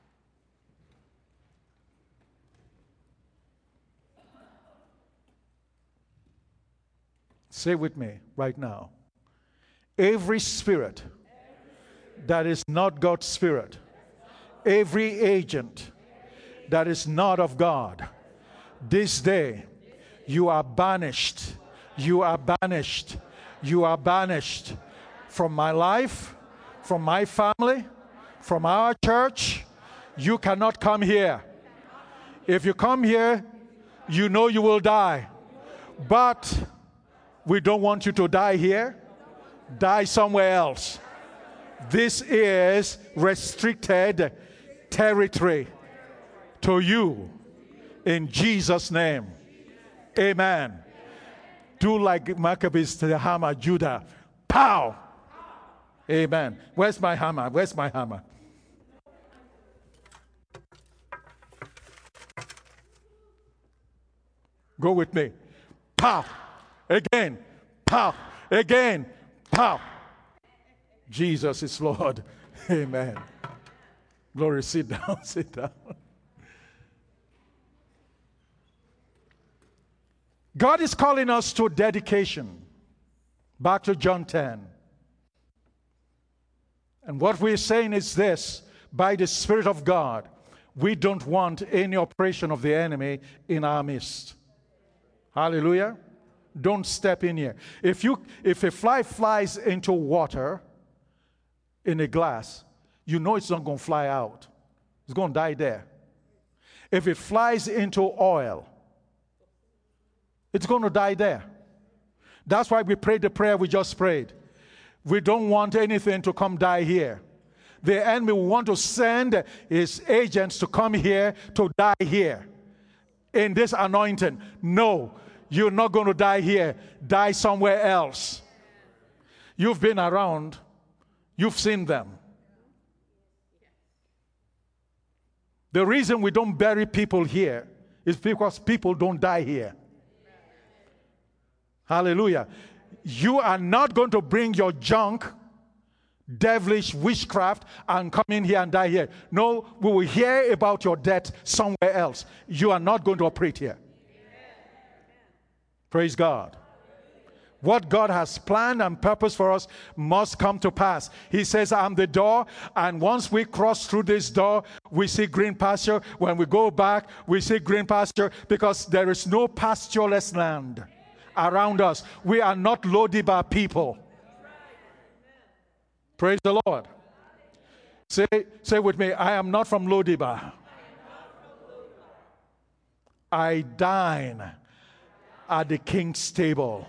Say with me right now. Every spirit that is not God's spirit, every agent that is not of God, this day you are banished, you are banished, you are banished from my life, from my family, from our church. You cannot come here. If you come here, you know you will die. But we don't want you to die here. Die somewhere else. This is restricted territory to you in Jesus' name. Amen. Do like Maccabees to the hammer, Judah. Pow! Amen. Where's my hammer? Where's my hammer? Go with me. Pow! Again. Pow! Again. Pow! Jesus is Lord. Amen. Glory, sit down, sit down. God is calling us to dedication. Back to John ten. And what we're saying is this: by the Spirit of God, we don't want any operation of the enemy in our midst. Hallelujah. Don't step in here. If you if a fly flies into water in a glass, you know it's not going to fly out. It's going to die there. If it flies into oil, it's going to die there. That's why we prayed the prayer we just prayed. We don't want anything to come die here. The enemy will want to send his agents to come here to die here. in this anointing. No, you're not going to die here. Die somewhere else. You've been around. You've seen them. The reason we don't bury people here is because people don't die here. Hallelujah. You are not going to bring your junk, devilish witchcraft, and come in here and die here. No, we will hear about your death somewhere else. You are not going to operate here. Praise God. What God has planned and purposed for us must come to pass. He says, I'm the door, and once we cross through this door, we see green pasture. When we go back, we see green pasture, because there is no pastureless land around us. We are not Lo-debar people. Praise the Lord. Say, say with me, I am not from Lo-debar. I dine at the king's table.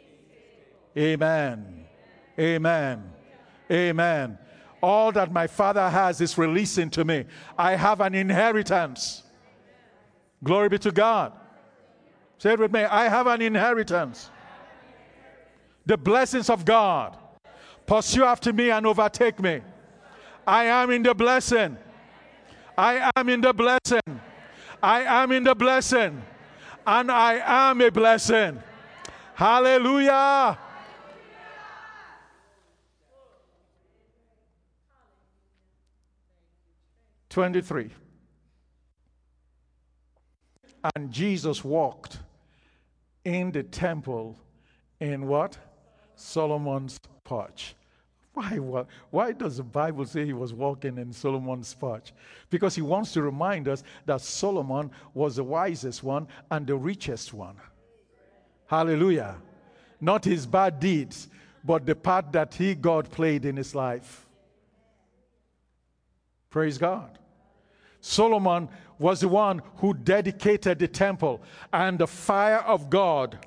Amen. Amen. Amen. All that my Father has is releasing to me. I have an inheritance. Glory be to God. Say it with me. I have an inheritance. The blessings of God pursue after me and overtake me. I am in the blessing. I am in the blessing. I am in the blessing. And I am a blessing. Hallelujah. twenty-three. And Jesus walked in the temple in what? Solomon's porch. Why, why, why does the Bible say he was walking in Solomon's porch? Because he wants to remind us that Solomon was the wisest one and the richest one. Hallelujah. Not his bad deeds, but the part that he, God, played in his life. Praise God. Solomon was the one who dedicated the temple, and the fire of God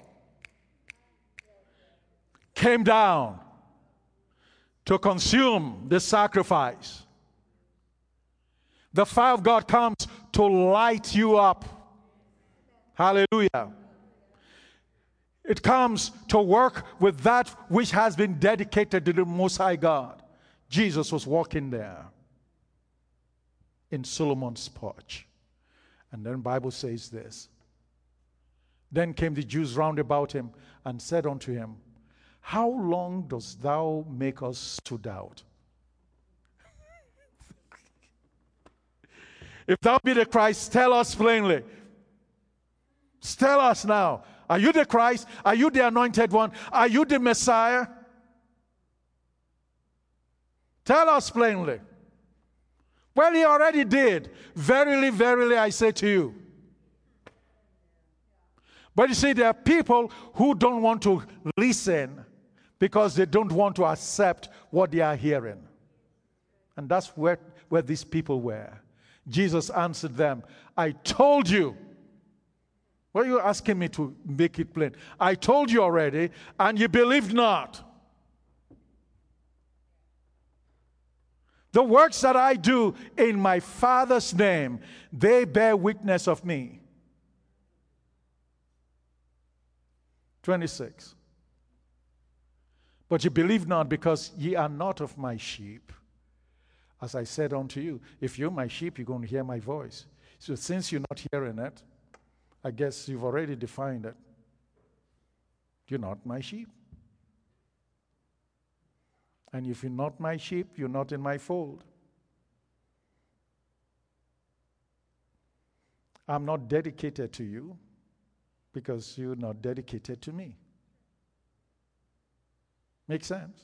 came down to consume the sacrifice. The fire of God comes to light you up. Hallelujah. It comes to work with that which has been dedicated to the Most High God. Jesus was walking there in Solomon's porch. And then the Bible says this. Then came the Jews round about him and said unto him, how long dost thou make us to doubt? If thou be the Christ, tell us plainly. Tell us now. Are you the Christ? Are you the anointed one? Are you the Messiah? Tell us plainly. Well, he already did. Verily, verily, I say to you. But you see, there are people who don't want to listen because they don't want to accept what they are hearing. And that's where, where these people were. Jesus answered them, I told you. Why are you asking me to make it plain? I told you already, and you believed not. The works that I do in my Father's name, they bear witness of me. twenty-six. But ye believe not, because ye are not of my sheep. As I said unto you, if you're my sheep, you're going to hear my voice. So since you're not hearing it, I guess you've already defined it. You're not my sheep. And if you're not my sheep, you're not in my fold. I'm not dedicated to you because you're not dedicated to me. Make sense?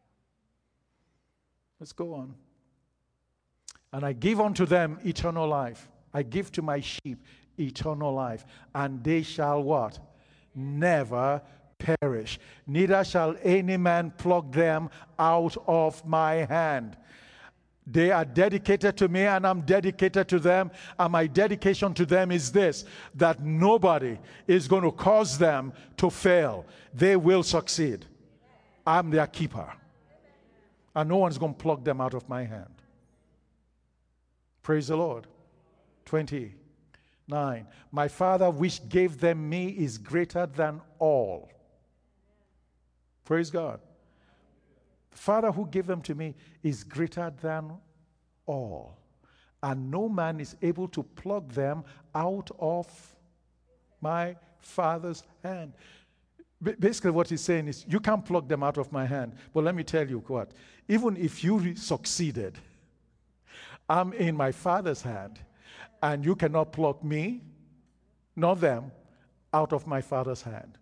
Let's go on. And I give unto them eternal life. I give to my sheep eternal life. And they shall what? Never perish. Neither shall any man pluck them out of my hand. They are dedicated to me, and I'm dedicated to them. And my dedication to them is this, that nobody is going to cause them to fail. They will succeed. I'm their keeper. And no one's going to pluck them out of my hand. Praise the Lord. twenty. Nine. My Father which gave them me is greater than all. Praise God. The Father who gave them to me is greater than all. And no man is able to pluck them out of my Father's hand. Basically what he's saying is, you can't pluck them out of my hand. But let me tell you what, even if you re- succeeded, I'm in my Father's hand, and you cannot pluck me, nor them, out of my Father's hand.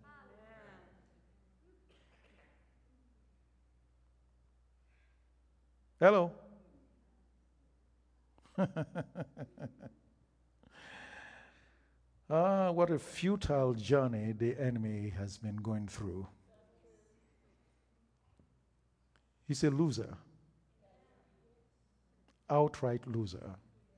Hello? Ah, what a futile journey the enemy has been going through. He's a loser. Outright loser.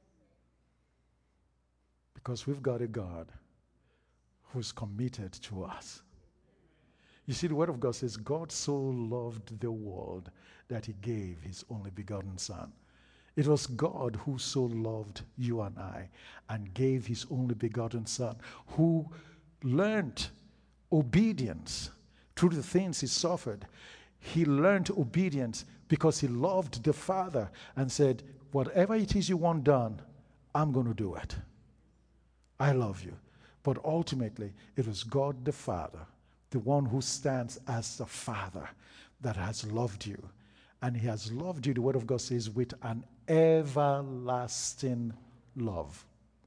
Because we've got a God who's committed to us. You see, the Word of God says, God so loved the world that he gave his only begotten Son. It was God who so loved you and I and gave his only begotten Son, who learned obedience through the things he suffered. He learned obedience because he loved the Father and said, whatever it is you want done, I'm going to do it. I love you. But ultimately, it was God the Father, the one who stands as the Father, that has loved you. And he has loved you, the Word of God says, with an everlasting love.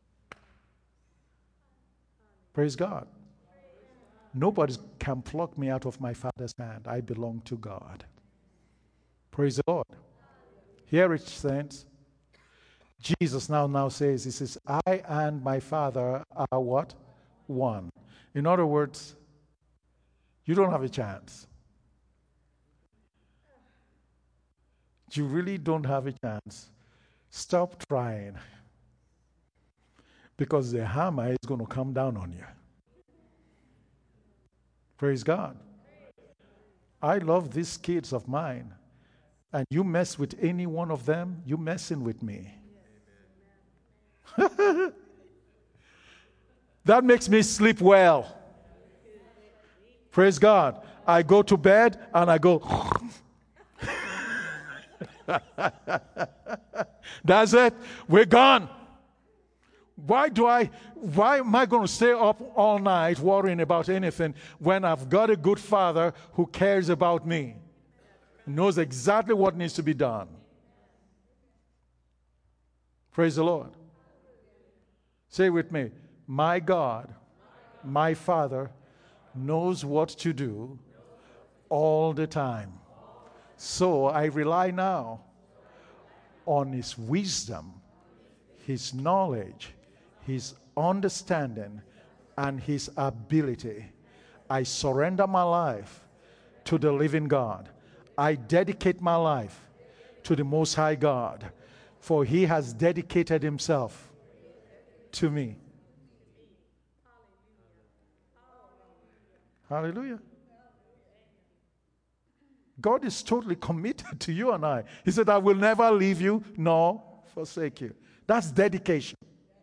Praise God. Nobody can pluck me out of my Father's hand. I belong to God. Praise the Lord. Hear it, saints. Jesus now, now says, he says, I and my Father are what? One. In other words, you don't have a chance. You really don't have a chance. Stop trying. Because the hammer is going to come down on you. Praise God. I love these kids of mine. And you mess with any one of them, you're messing with me. That makes me sleep well. Praise God. I go to bed and I go... That's it. We're gone. Why do I, why am I going to stay up all night worrying about anything when I've got a good Father who cares about me, knows exactly what needs to be done? Praise the Lord. Say with me, my God, my Father knows what to do all the time. So I rely now on his wisdom, his knowledge, his understanding, and his ability. I surrender my life to the living God. I dedicate my life to the Most High God, for he has dedicated himself to me. Hallelujah. God is totally committed to you and I. He said, I will never leave you nor forsake you. That's dedication.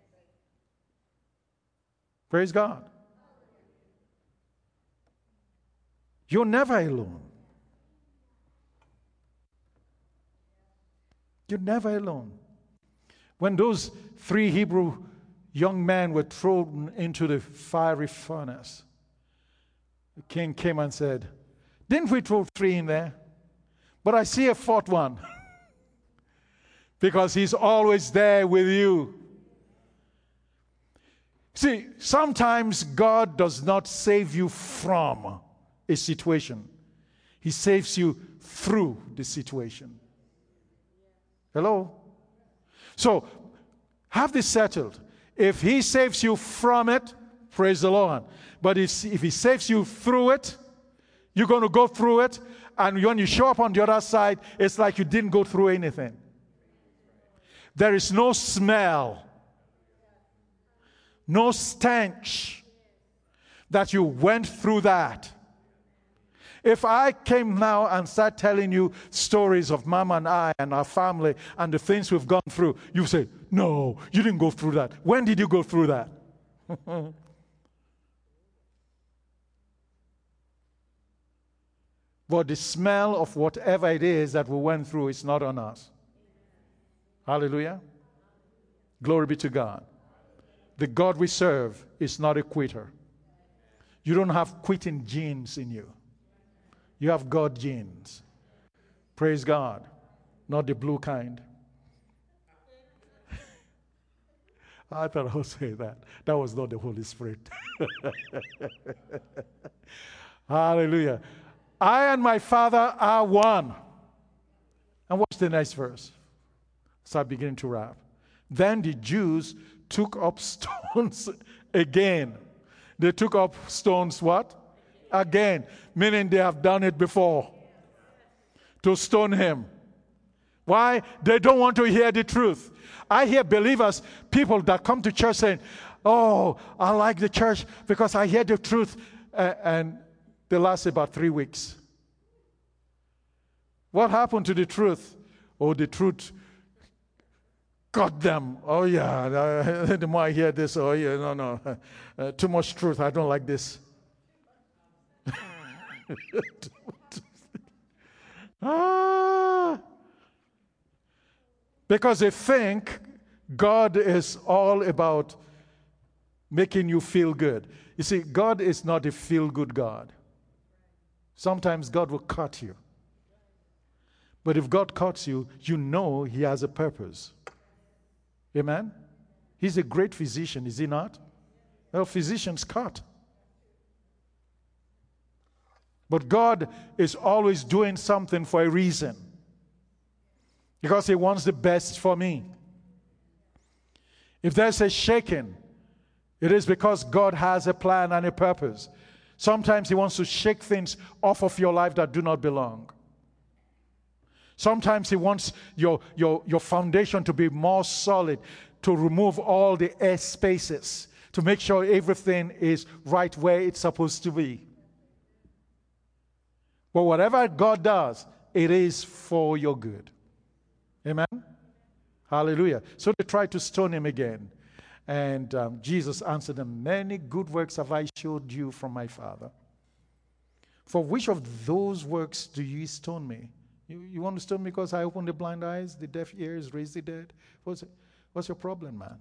Praise God. You're never alone. You're never alone. When those three Hebrew young men were thrown into the fiery furnace, the king came and said, didn't we throw three in there? But I see a fourth one. Because he's always there with you. See, sometimes God does not save you from a situation. He saves you through the situation. Hello? So, have this settled. If he saves you from it, praise the Lord. But if, if he saves you through it, you're going to go through it, and when you show up on the other side, it's like you didn't go through anything. There is no smell, no stench that you went through that. If I came now and start telling you stories of Mom and I and our family and the things we've gone through, you say, no, you didn't go through that. When did you go through that? But the smell of whatever it is that we went through is not on us. Hallelujah. Glory be to God. The God we serve is not a quitter. You don't have quitting genes in you. You have God genes. Praise God. Not the blue kind. I thought I would say that. That was not the Holy Spirit. Hallelujah. I and my Father are one. And what's the next verse? Start beginning to wrap. Then the Jews took up stones again. They took up stones what? Again. Meaning they have done it before. To stone him. Why? They don't want to hear the truth. I hear believers, people that come to church saying, oh, I like the church because I hear the truth. Uh, and they last about three weeks. What happened to the truth? Oh, the truth got them. Oh, yeah. Uh, the more I hear this, oh, yeah, no, no. Uh, too much truth. I don't like this. ah. Because they think God is all about making you feel good. You see, God is not a feel-good God. Sometimes God will cut you. But if God cuts you, you know He has a purpose. Amen? He's a great physician, is He not? Well, physicians cut. But God is always doing something for a reason. Because He wants the best for me. If there's a shaking, it is because God has a plan and a purpose. Sometimes He wants to shake things off of your life that do not belong. Sometimes He wants your, your, your foundation to be more solid, to remove all the air spaces, to make sure everything is right where it's supposed to be. But whatever God does, it is for your good. Amen? Hallelujah. So they tried to stone Him again. And um, Jesus answered them, many good works have I showed you from my Father. For which of those works do you stone me? You, you want to stone me because I opened the blind eyes, the deaf ears, raised the dead? What's, what's your problem, man?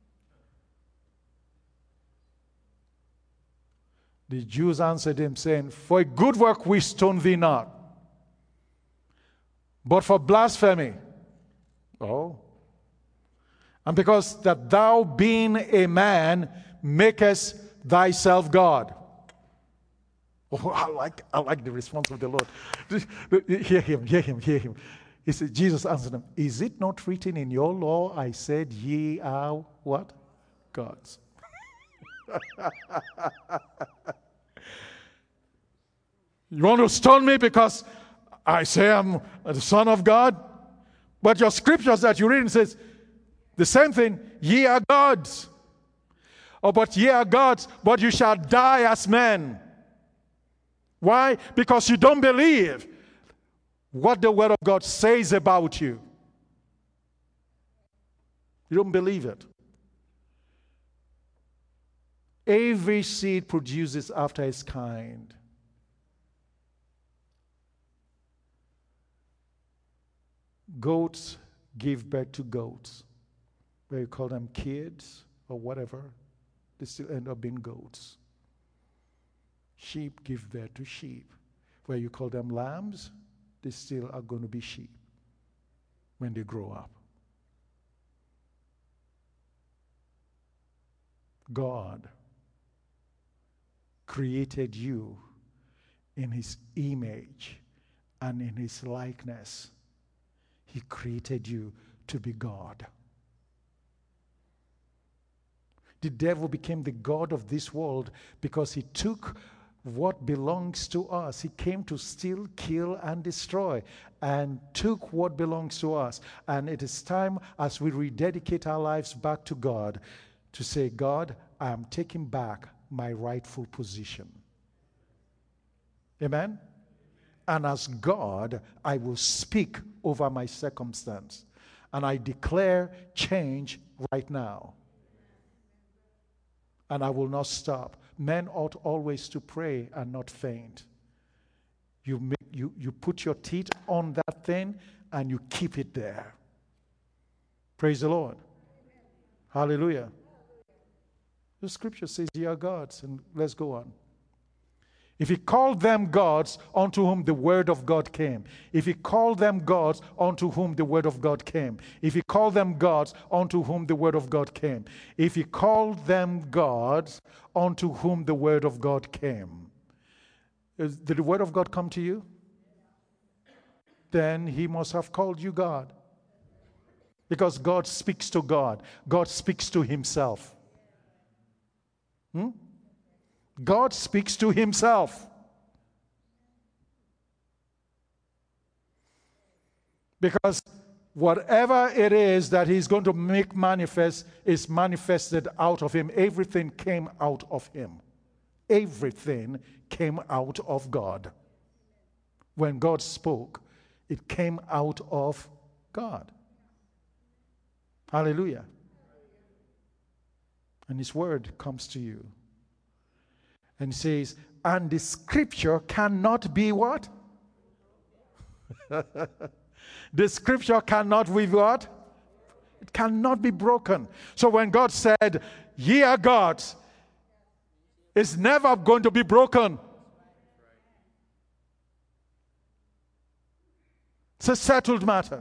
The Jews answered Him, saying, for a good work we stone thee not, but for blasphemy. Oh. And because that thou being a man makest thyself God. Oh, I like, I like the response of the Lord. Hear him, hear him, hear him. He said, Jesus answered him, is it not written in your law, I said ye are what? Gods. You want to stone me because I say I'm the Son of God? But your scriptures that you read says the same thing, ye are gods. Oh, but ye are gods, but you shall die as men. Why? Because you don't believe what the Word of God says about you. You don't believe it. Every seed produces after its kind. Goats give birth to goats. Whether you call them kids or whatever, they still end up being goats. Sheep give birth to sheep. Whether you call them lambs, they still are going to be sheep when they grow up. God created you in His image and in His likeness. He created you to be God. The devil became the god of this world because he took what belongs to us. He came to steal, kill, and destroy, and took what belongs to us. And it is time, as we rededicate our lives back to God, to say, God, I am taking back my rightful position. Amen? And as God, I will speak over my circumstance. And I declare change right now. and I will not stop. Men ought always to pray and not faint. You, make, you, you put your teeth on that thing and you keep it there. Praise the Lord. Hallelujah. The scripture says, ye are gods, and let's go on. If he called them gods unto whom the word of God came. If he called them gods unto whom the word of God came. If he called them gods unto whom the word of God came. If he called them gods unto whom the word of God came. Is, did the word of God come to you? Then he must have called you God. Because God speaks to God. God speaks to himself. Hmm? God speaks to himself. Because whatever it is that he's going to make manifest is manifested out of him. Everything came out of him. Everything came out of God. When God spoke, it came out of God. Hallelujah. And his word comes to you. And says, and the scripture cannot be what? The scripture cannot be what? It cannot be broken. So when God said, ye are gods, it's never going to be broken. It's a settled matter.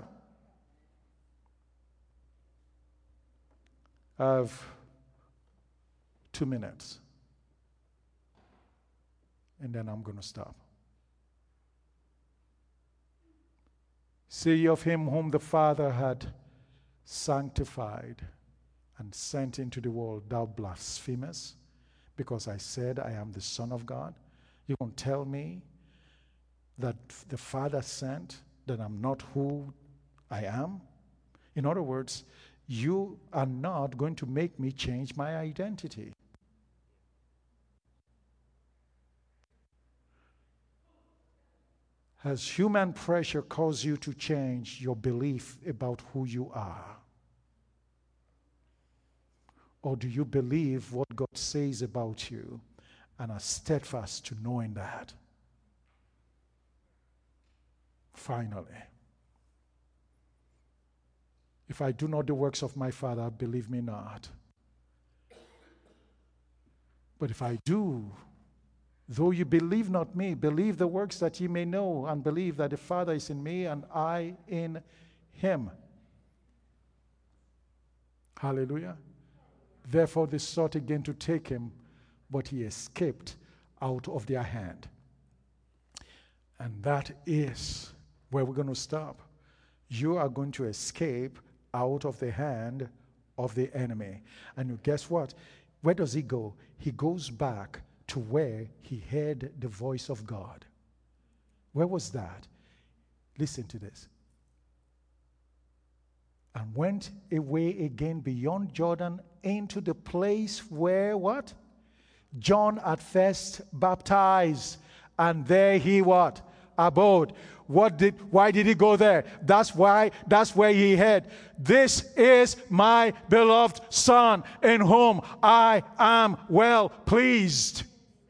I have two minutes. And then I'm going to stop. Say ye of him whom the Father had sanctified and sent into the world, thou blasphemous, because I said I am the Son of God. You won't tell me that the Father sent, that I'm not who I am? In other words, you are not going to make me change my identity. Has human pressure caused you to change your belief about who you are? Or do you believe what God says about you and are steadfast to knowing that? Finally, if I do not the works of my Father, believe me not. But if I do, though you believe not me, believe the works that ye may know, and believe that the Father is in me and I in him. Hallelujah. Therefore they sought again to take him, but he escaped out of their hand. And that is where we're going to stop. You are going to escape out of the hand of the enemy. And guess what? Where does he go? He goes back to where he heard the voice of God. Where was that? Listen to this. And went away again beyond Jordan into the place where what? John at first baptized. And there he what? Abode. What did, why did he go there? That's why, that's where he heard, this is my beloved Son in whom I am well pleased.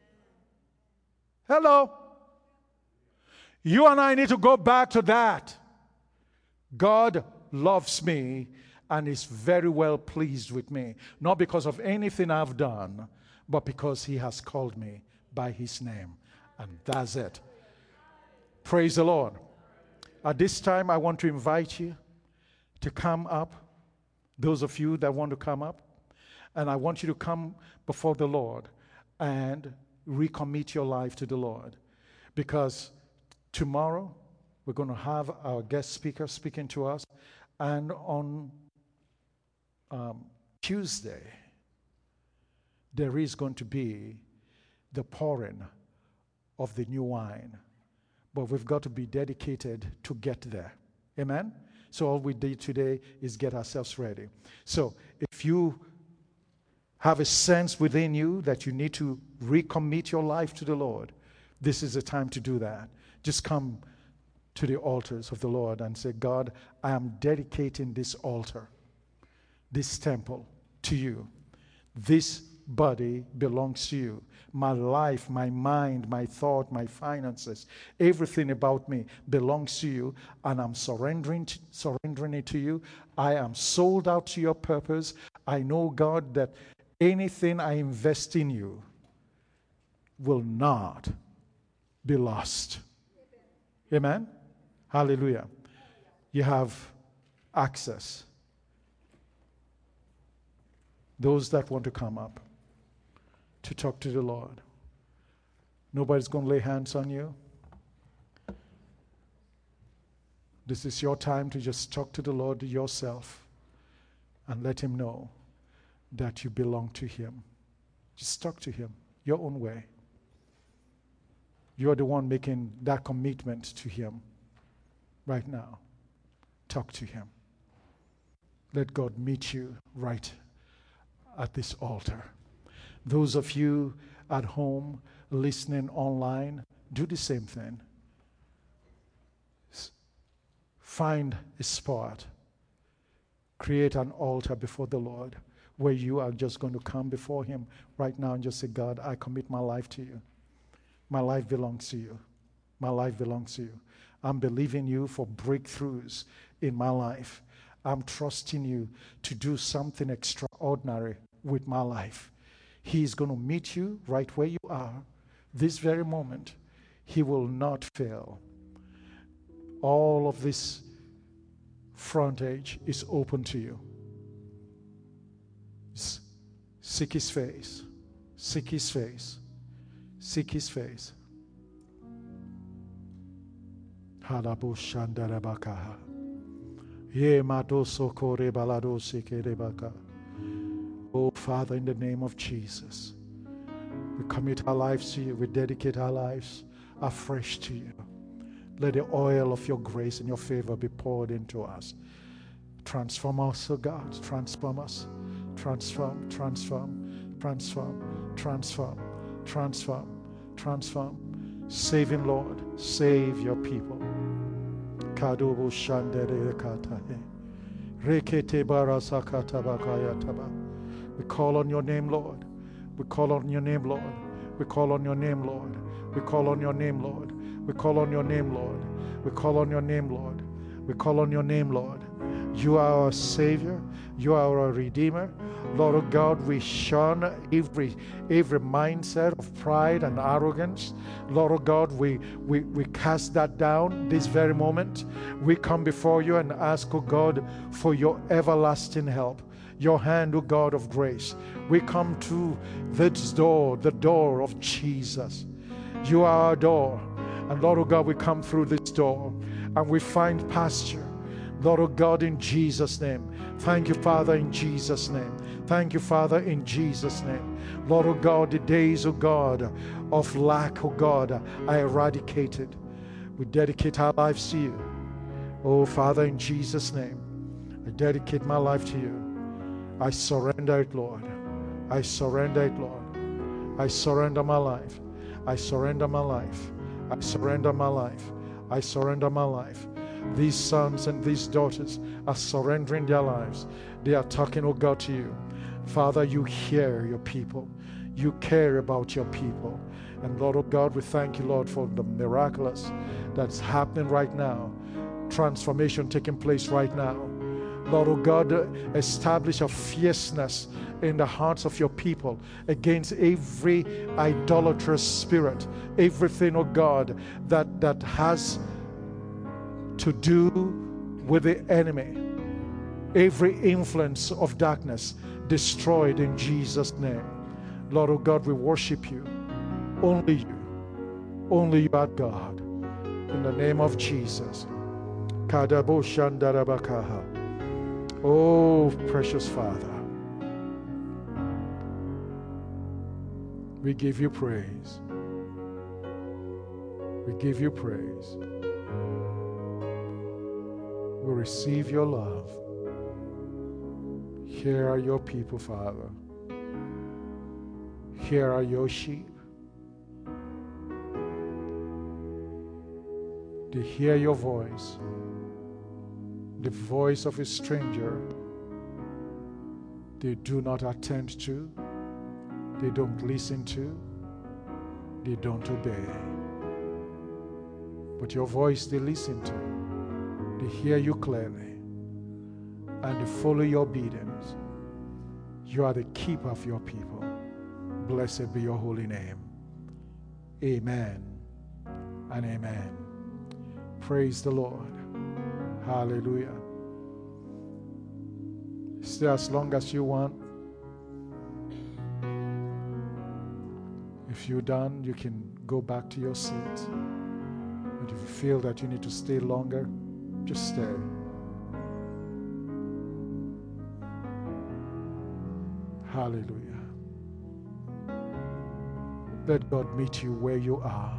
Hello. You and I need to go back to that. God loves me and is very well pleased with me. Not because of anything I've done, but because he has called me by his name. And that's it. Praise the Lord. At this time, I want to invite you to come up. Those of you that want to come up. And I want you to come before the Lord and recommit your life to the Lord. Because tomorrow, we're going to have our guest speaker speaking to us. And on um, Tuesday, there is going to be the pouring of the new wine. But we've got to be dedicated to get there. Amen? So all we did today is get ourselves ready. So if you have a sense within you that you need to recommit your life to the Lord, this is the time to do that. Just come to the altars of the Lord and say, God, I am dedicating this altar, this temple to you. This body belongs to you. My life, my mind, my thought, my finances, everything about me belongs to you, and I'm surrendering, to, surrendering it to you. I am sold out to your purpose. I know, God, that anything I invest in you will not be lost. Amen? Hallelujah. You have access. Those that want to come up to talk to the Lord. Nobody's going to lay hands on you. This is your time to just talk to the Lord yourself and let him know that you belong to him. Just talk to him your own way. You're the one making that commitment to him right now. Talk to him. Let God meet you right at this altar. Those of you at home listening online, do the same thing. S- Find a spot. Create an altar before the Lord where you are just going to come before him right now and just say, God, I commit my life to you. My life belongs to you. My life belongs to you. I'm believing you for breakthroughs in my life. I'm trusting you to do something extraordinary with my life. He's going to meet you right where you are this very moment. He will not fail. All of this frontage is open to you. S- Seek his face. Seek his face. Seek his face. Halabo shandarabakaha. Ye madoso kore balado sekerebaka. Oh, Father, in the name of Jesus, we commit our lives to you. We dedicate our lives afresh to you. Let the oil of your grace and your favor be poured into us. Transform us, oh God. Transform us. Transform, transform, transform, transform, transform, transform. Saving Lord, save your people. Kadobo shandere katahe. Rekete barasakata bakayataba. We call on your name, Lord. We call on your name, Lord. We call on your name, Lord. We call on your name, Lord. We call on your name, Lord. We call on your name, Lord. We call on your name, Lord. You are our Savior. You are our Redeemer. Lord of God, we shun every every mindset of pride and arrogance. Lord of God, we, we, we cast that down this very moment. We come before you and ask, oh God, for your everlasting help. Your hand, O God of grace. We come to this door, the door of Jesus. You are our door. And Lord, O God, we come through this door and we find pasture. Lord, O God, in Jesus' name. Thank you, Father, in Jesus' name. Thank you, Father, in Jesus' name. Lord, O God, the days, O God, of lack, O God, are eradicated. We dedicate our lives to you. Oh, Father, in Jesus' name, I dedicate my life to you. I surrender it, Lord. I surrender it, Lord. I surrender my life. I surrender my life. I surrender my life. I surrender my life. These sons and these daughters are surrendering their lives. They are talking, oh God, to you. Father, you hear your people. You care about your people. And Lord, oh God, we thank you, Lord, for the miraculous that's happening right now. Transformation taking place right now. Lord, oh God, establish a fierceness in the hearts of your people against every idolatrous spirit, everything, oh God, that, that has to do with the enemy, every influence of darkness destroyed in Jesus' name. Lord, oh God, we worship you. Only you. Only you are God. In the name of Jesus. Kadabo Shandarabakaha. Oh, precious Father, we give you praise. We give you praise. We receive your love. Here are your people, Father. Here are your sheep. They hear your voice. The voice of a stranger they do not attend to. they don't listen to, they don't obey. But your voice they listen to, they hear you clearly, and they follow your obedience. You are the keeper of your people. Blessed be your holy name. Amen and amen. Praise the Lord. Hallelujah. Stay as long as you want. If you're done, you can go back to your seat. But if you feel that you need to stay longer, just stay. Hallelujah. Let God meet you where you are.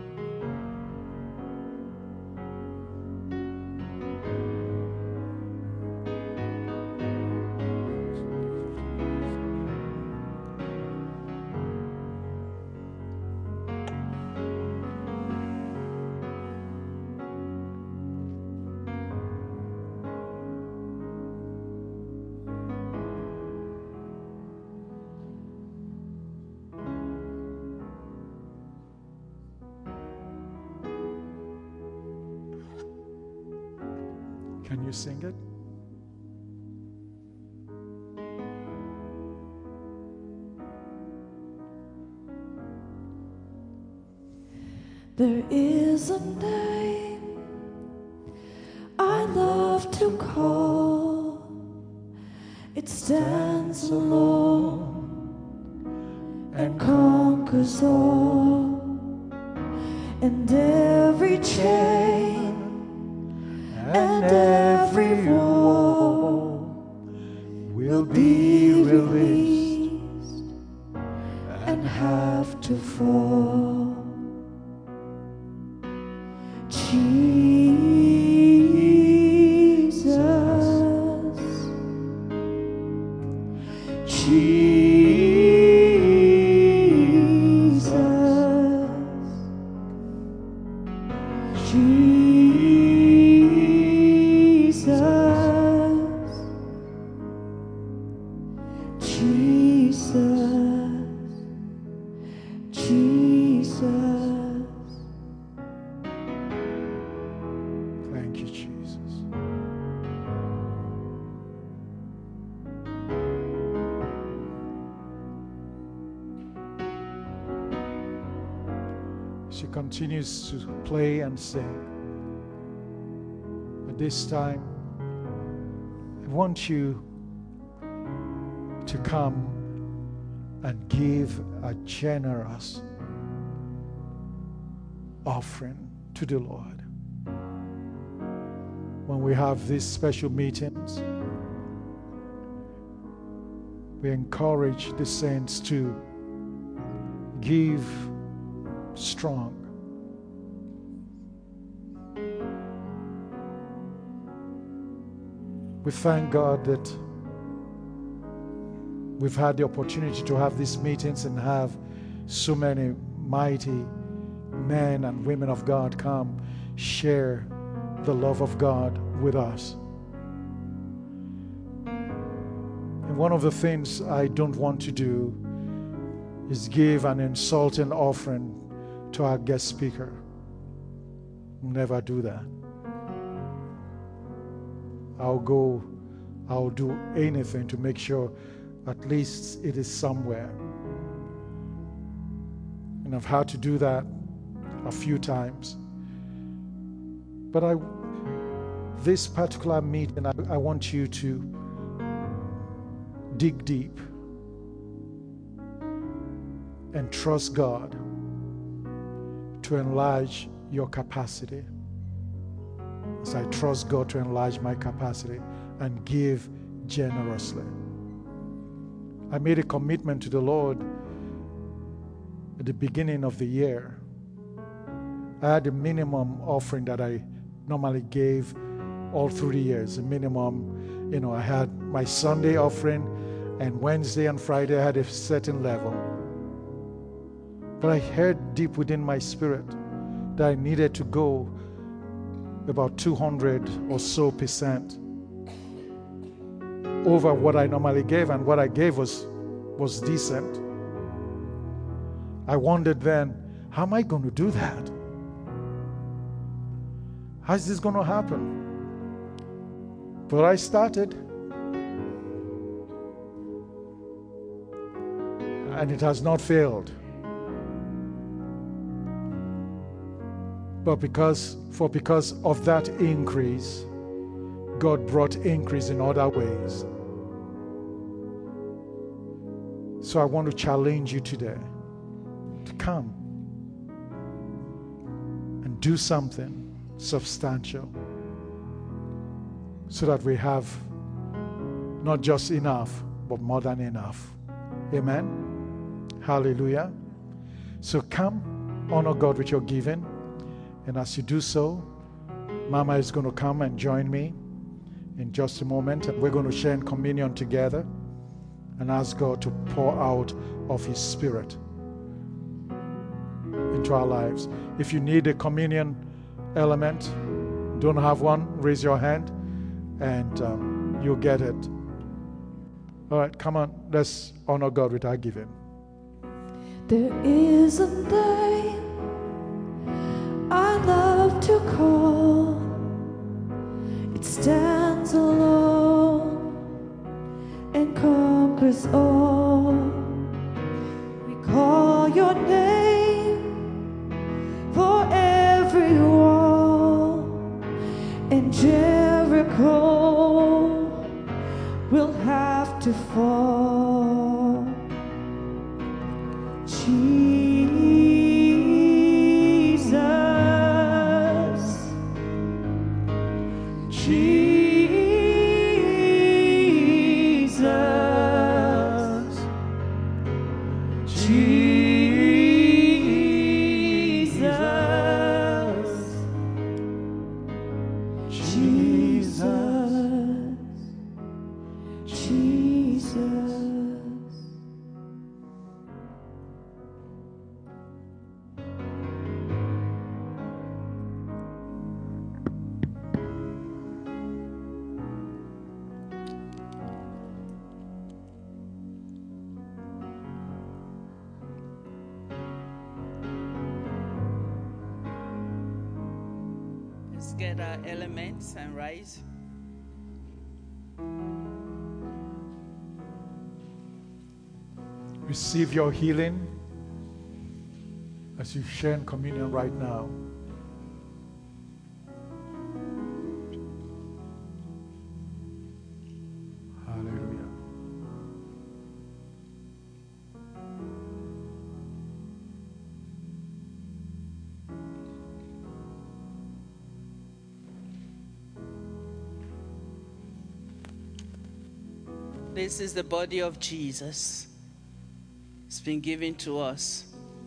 Can you sing it? There is a name I love to call. It stands alone and conquers all. And every chain and every wall will be released and have to fall. Jesus, Jesus, Jesus, Jesus. Thank you, Jesus. She continues to play and sing. But this time, I want you to come and give a generous offering to the Lord. When we have these special meetings, we encourage the saints to give strong. We thank God that we've had the opportunity to have these meetings and have so many mighty men and women of God come share the love of God with us. And one of the things I don't want to do is give an insulting offering to our guest speaker. Never do that. I'll go, I'll do anything to make sure at least it is somewhere. And I've had to do that a few times. But I, this particular meeting, I, I want you to dig deep and trust God to enlarge your capacity. As I trust God to enlarge my capacity and give generously. I made a commitment to the Lord at the beginning of the year. I had a minimum offering that I normally gave all through the years. A minimum, you know, I had my Sunday offering, and Wednesday and Friday I had a certain level. But I heard deep within my spirit that I needed to go about two hundred or so percent over what I normally gave, and what I gave was was decent. I wondered then, how am I going to do that? How is this going to happen? But I started. And it has not failed. But because, for because of that increase, God brought increase in other ways. So I want to challenge you today to come and do something substantial so that we have not just enough, but more than enough. Amen. Hallelujah. So come, honor God with your giving. And as you do so, Mama is going to come and join me in just a moment. And we're going to share in communion together and ask God to pour out of His Spirit into our lives. If you need a communion element, don't have one, raise your hand and um, you'll get it. All right, come on, let's honor God with our giving. There is a name I love to call. It stands alone and conquers all. We call your name for every wall, and Jericho will have to fall. Jesus, Jesus, Jesus, Jesus, Jesus. Let's get our elements and rise. Receive your healing as you share in communion right now. Hallelujah. This is the body of Jesus. It's been given to us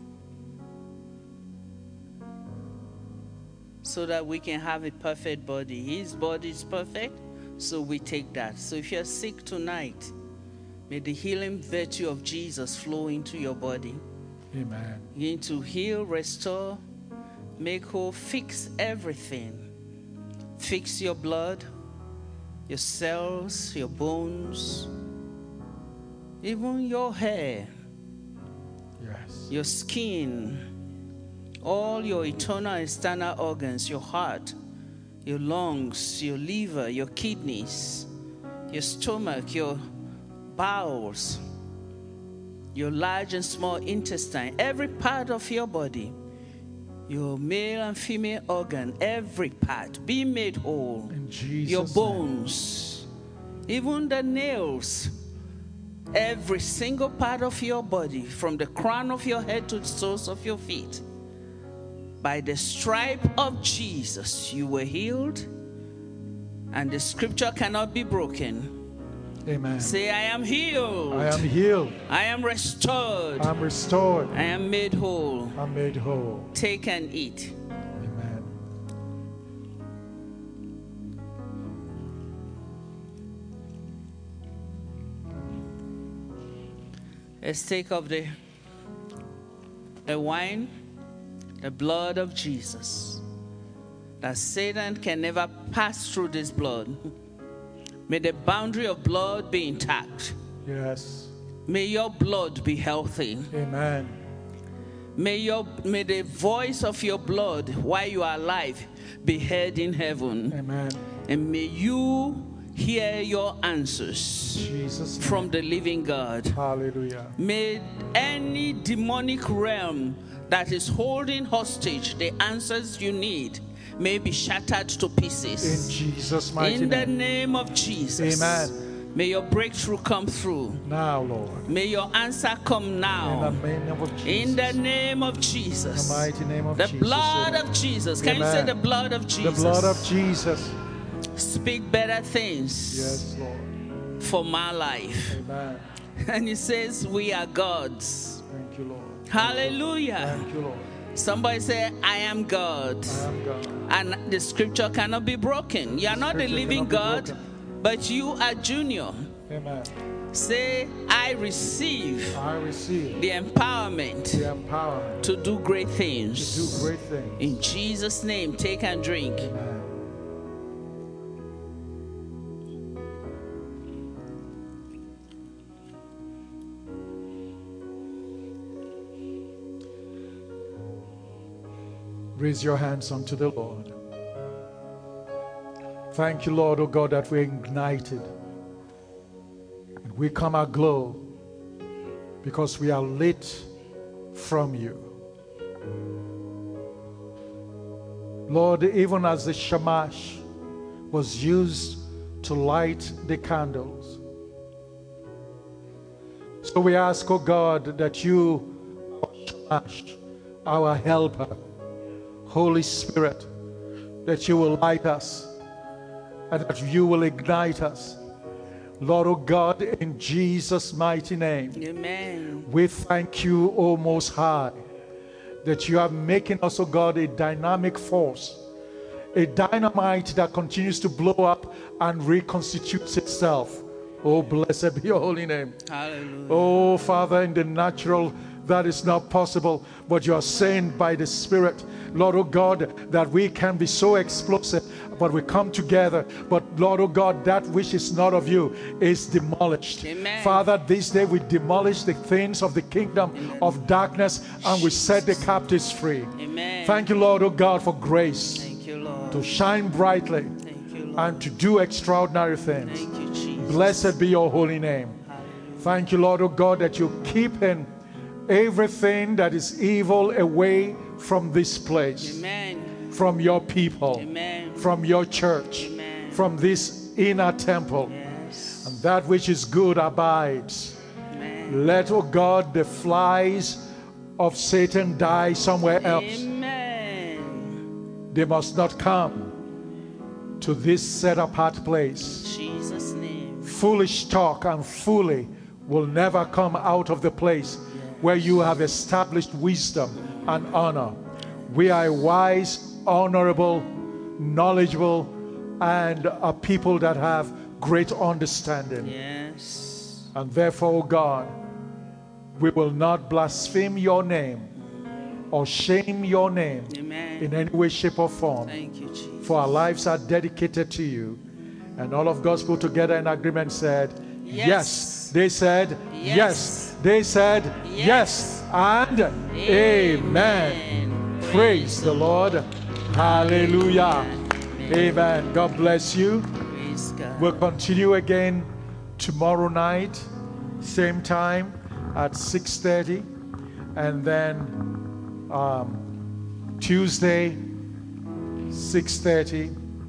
so that we can have a perfect body. His body is perfect, so we take that. So if you're sick tonight, may the healing virtue of Jesus flow into your body. Amen. Begin to heal, restore, make whole, fix everything. Fix your blood, your cells, your bones, even your hair. Yes. Your skin, all your internal and external organs, your heart, your lungs, your liver, your kidneys, your stomach, your bowels, your large and small intestine, every part of your body, your male and female organ, every part, be made whole. In Jesus' your bones, name. Even the nails, every single part of your body, from the crown of your head to the soles of your feet. By the stripe of Jesus, you were healed, and the scripture cannot be broken. Amen. Say, I am healed. I am healed. I am restored. I am restored. I am made whole. I am made whole. Take and eat. Amen. Let's take of the, the wine, the blood of Jesus. That Satan can never pass through this blood. May the boundary of blood be intact. Yes. May your blood be healthy. Amen. May, your, may the voice of your blood while you are alive be heard in heaven. Amen. And may you hear your answers Jesus' name. from the living God. Hallelujah. May any demonic realm that is holding hostage the answers you need may be shattered to pieces. In Jesus' mighty In the name. name of Jesus. Amen. May your breakthrough come through. Now, Lord. May your answer come now. In the name of Jesus. In the name of Jesus. The mighty name of the Jesus. blood of Jesus. Can Amen. you say the blood of Jesus? The blood of Jesus. Speak better things. Yes, Lord. For my life. Amen. And he says we are God's. Thank you, Lord. Hallelujah. Thank you, Lord. Somebody say, I am God. I am God. And the scripture cannot be broken. You are not the Scripture living cannot be God, broken. but you are Junior. Amen. Say, I receive I receive the empowerment the empowerment to do great to things. do great things. In Jesus' name, take and drink. Amen. Raise your hands unto the Lord. Thank you, Lord, oh God, that we're ignited. And we come aglow because we are lit from you. Lord, even as the shamash was used to light the candles, so we ask, oh God, that you, shamash, our helper, Holy Spirit, that you will light us and that you will ignite us. Lord, oh God, in Jesus' mighty name, Amen. we thank you, O Most High, that you are making us, oh God, a dynamic force, a dynamite that continues to blow up and reconstitutes itself. Oh, blessed be your holy name. Hallelujah. Oh, Father, in the natural, that is not possible, but you are saying by the Spirit, Lord, oh God, that we can be so explosive, but we come together. But Lord, oh God, that which is not of you is demolished. Amen. Father, this day we demolish the things of the kingdom Amen. Of darkness, and we set the captives free. Amen. Thank you, Lord, oh God, for grace. Thank you, Lord. To shine brightly. Thank you, Lord. And to do extraordinary things. Thank you, Jesus. Blessed be your holy name. Hallelujah. Thank you, Lord, oh God, that you keep in everything that is evil away from this place. Amen. From your people. Amen. From your church. Amen. From this inner temple. Yes. And that which is good abides. Amen. Let, oh God, the flies of Satan die somewhere else. Amen. They must not come to this set apart place. In Jesus' name. Foolish talk and folly will never come out of the place where you have established wisdom and honor. We are a wise, honorable, knowledgeable, and a people that have great understanding. Yes. And therefore, oh God, we will not blaspheme your name or shame your name Amen. in any way, shape, or form. Thank you, Jesus. For our lives are dedicated to you. And all of God's people together in agreement said, yes. Yes. They said, yes. Yes. They said, yes. Yes. And amen. Amen. Praise, Praise the Lord. Hallelujah. Amen. Amen. God bless you. Praise God. We'll continue again tomorrow night, same time at six thirty. And then um, Tuesday, six thirty.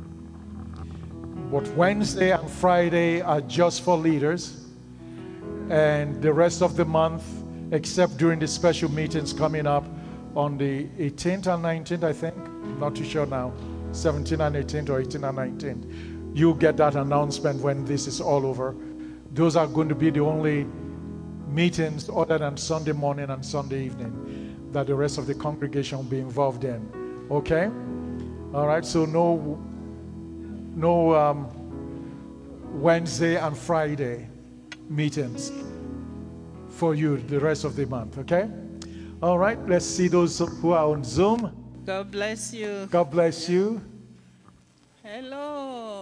But Wednesday and Friday are just for leaders. And the rest of the month, except during the special meetings coming up on the eighteenth and nineteenth, I think. I'm not too sure now. seventeenth and eighteenth or eighteenth and nineteenth. You'll get that announcement when this is all over. Those are going to be the only meetings other than Sunday morning and Sunday evening that the rest of the congregation will be involved in. Okay? All right, so no, no um, Wednesday and Friday meetings for you the rest of the month. Okay? All right, let's see those who are on Zoom. God bless you. God bless you. Hello.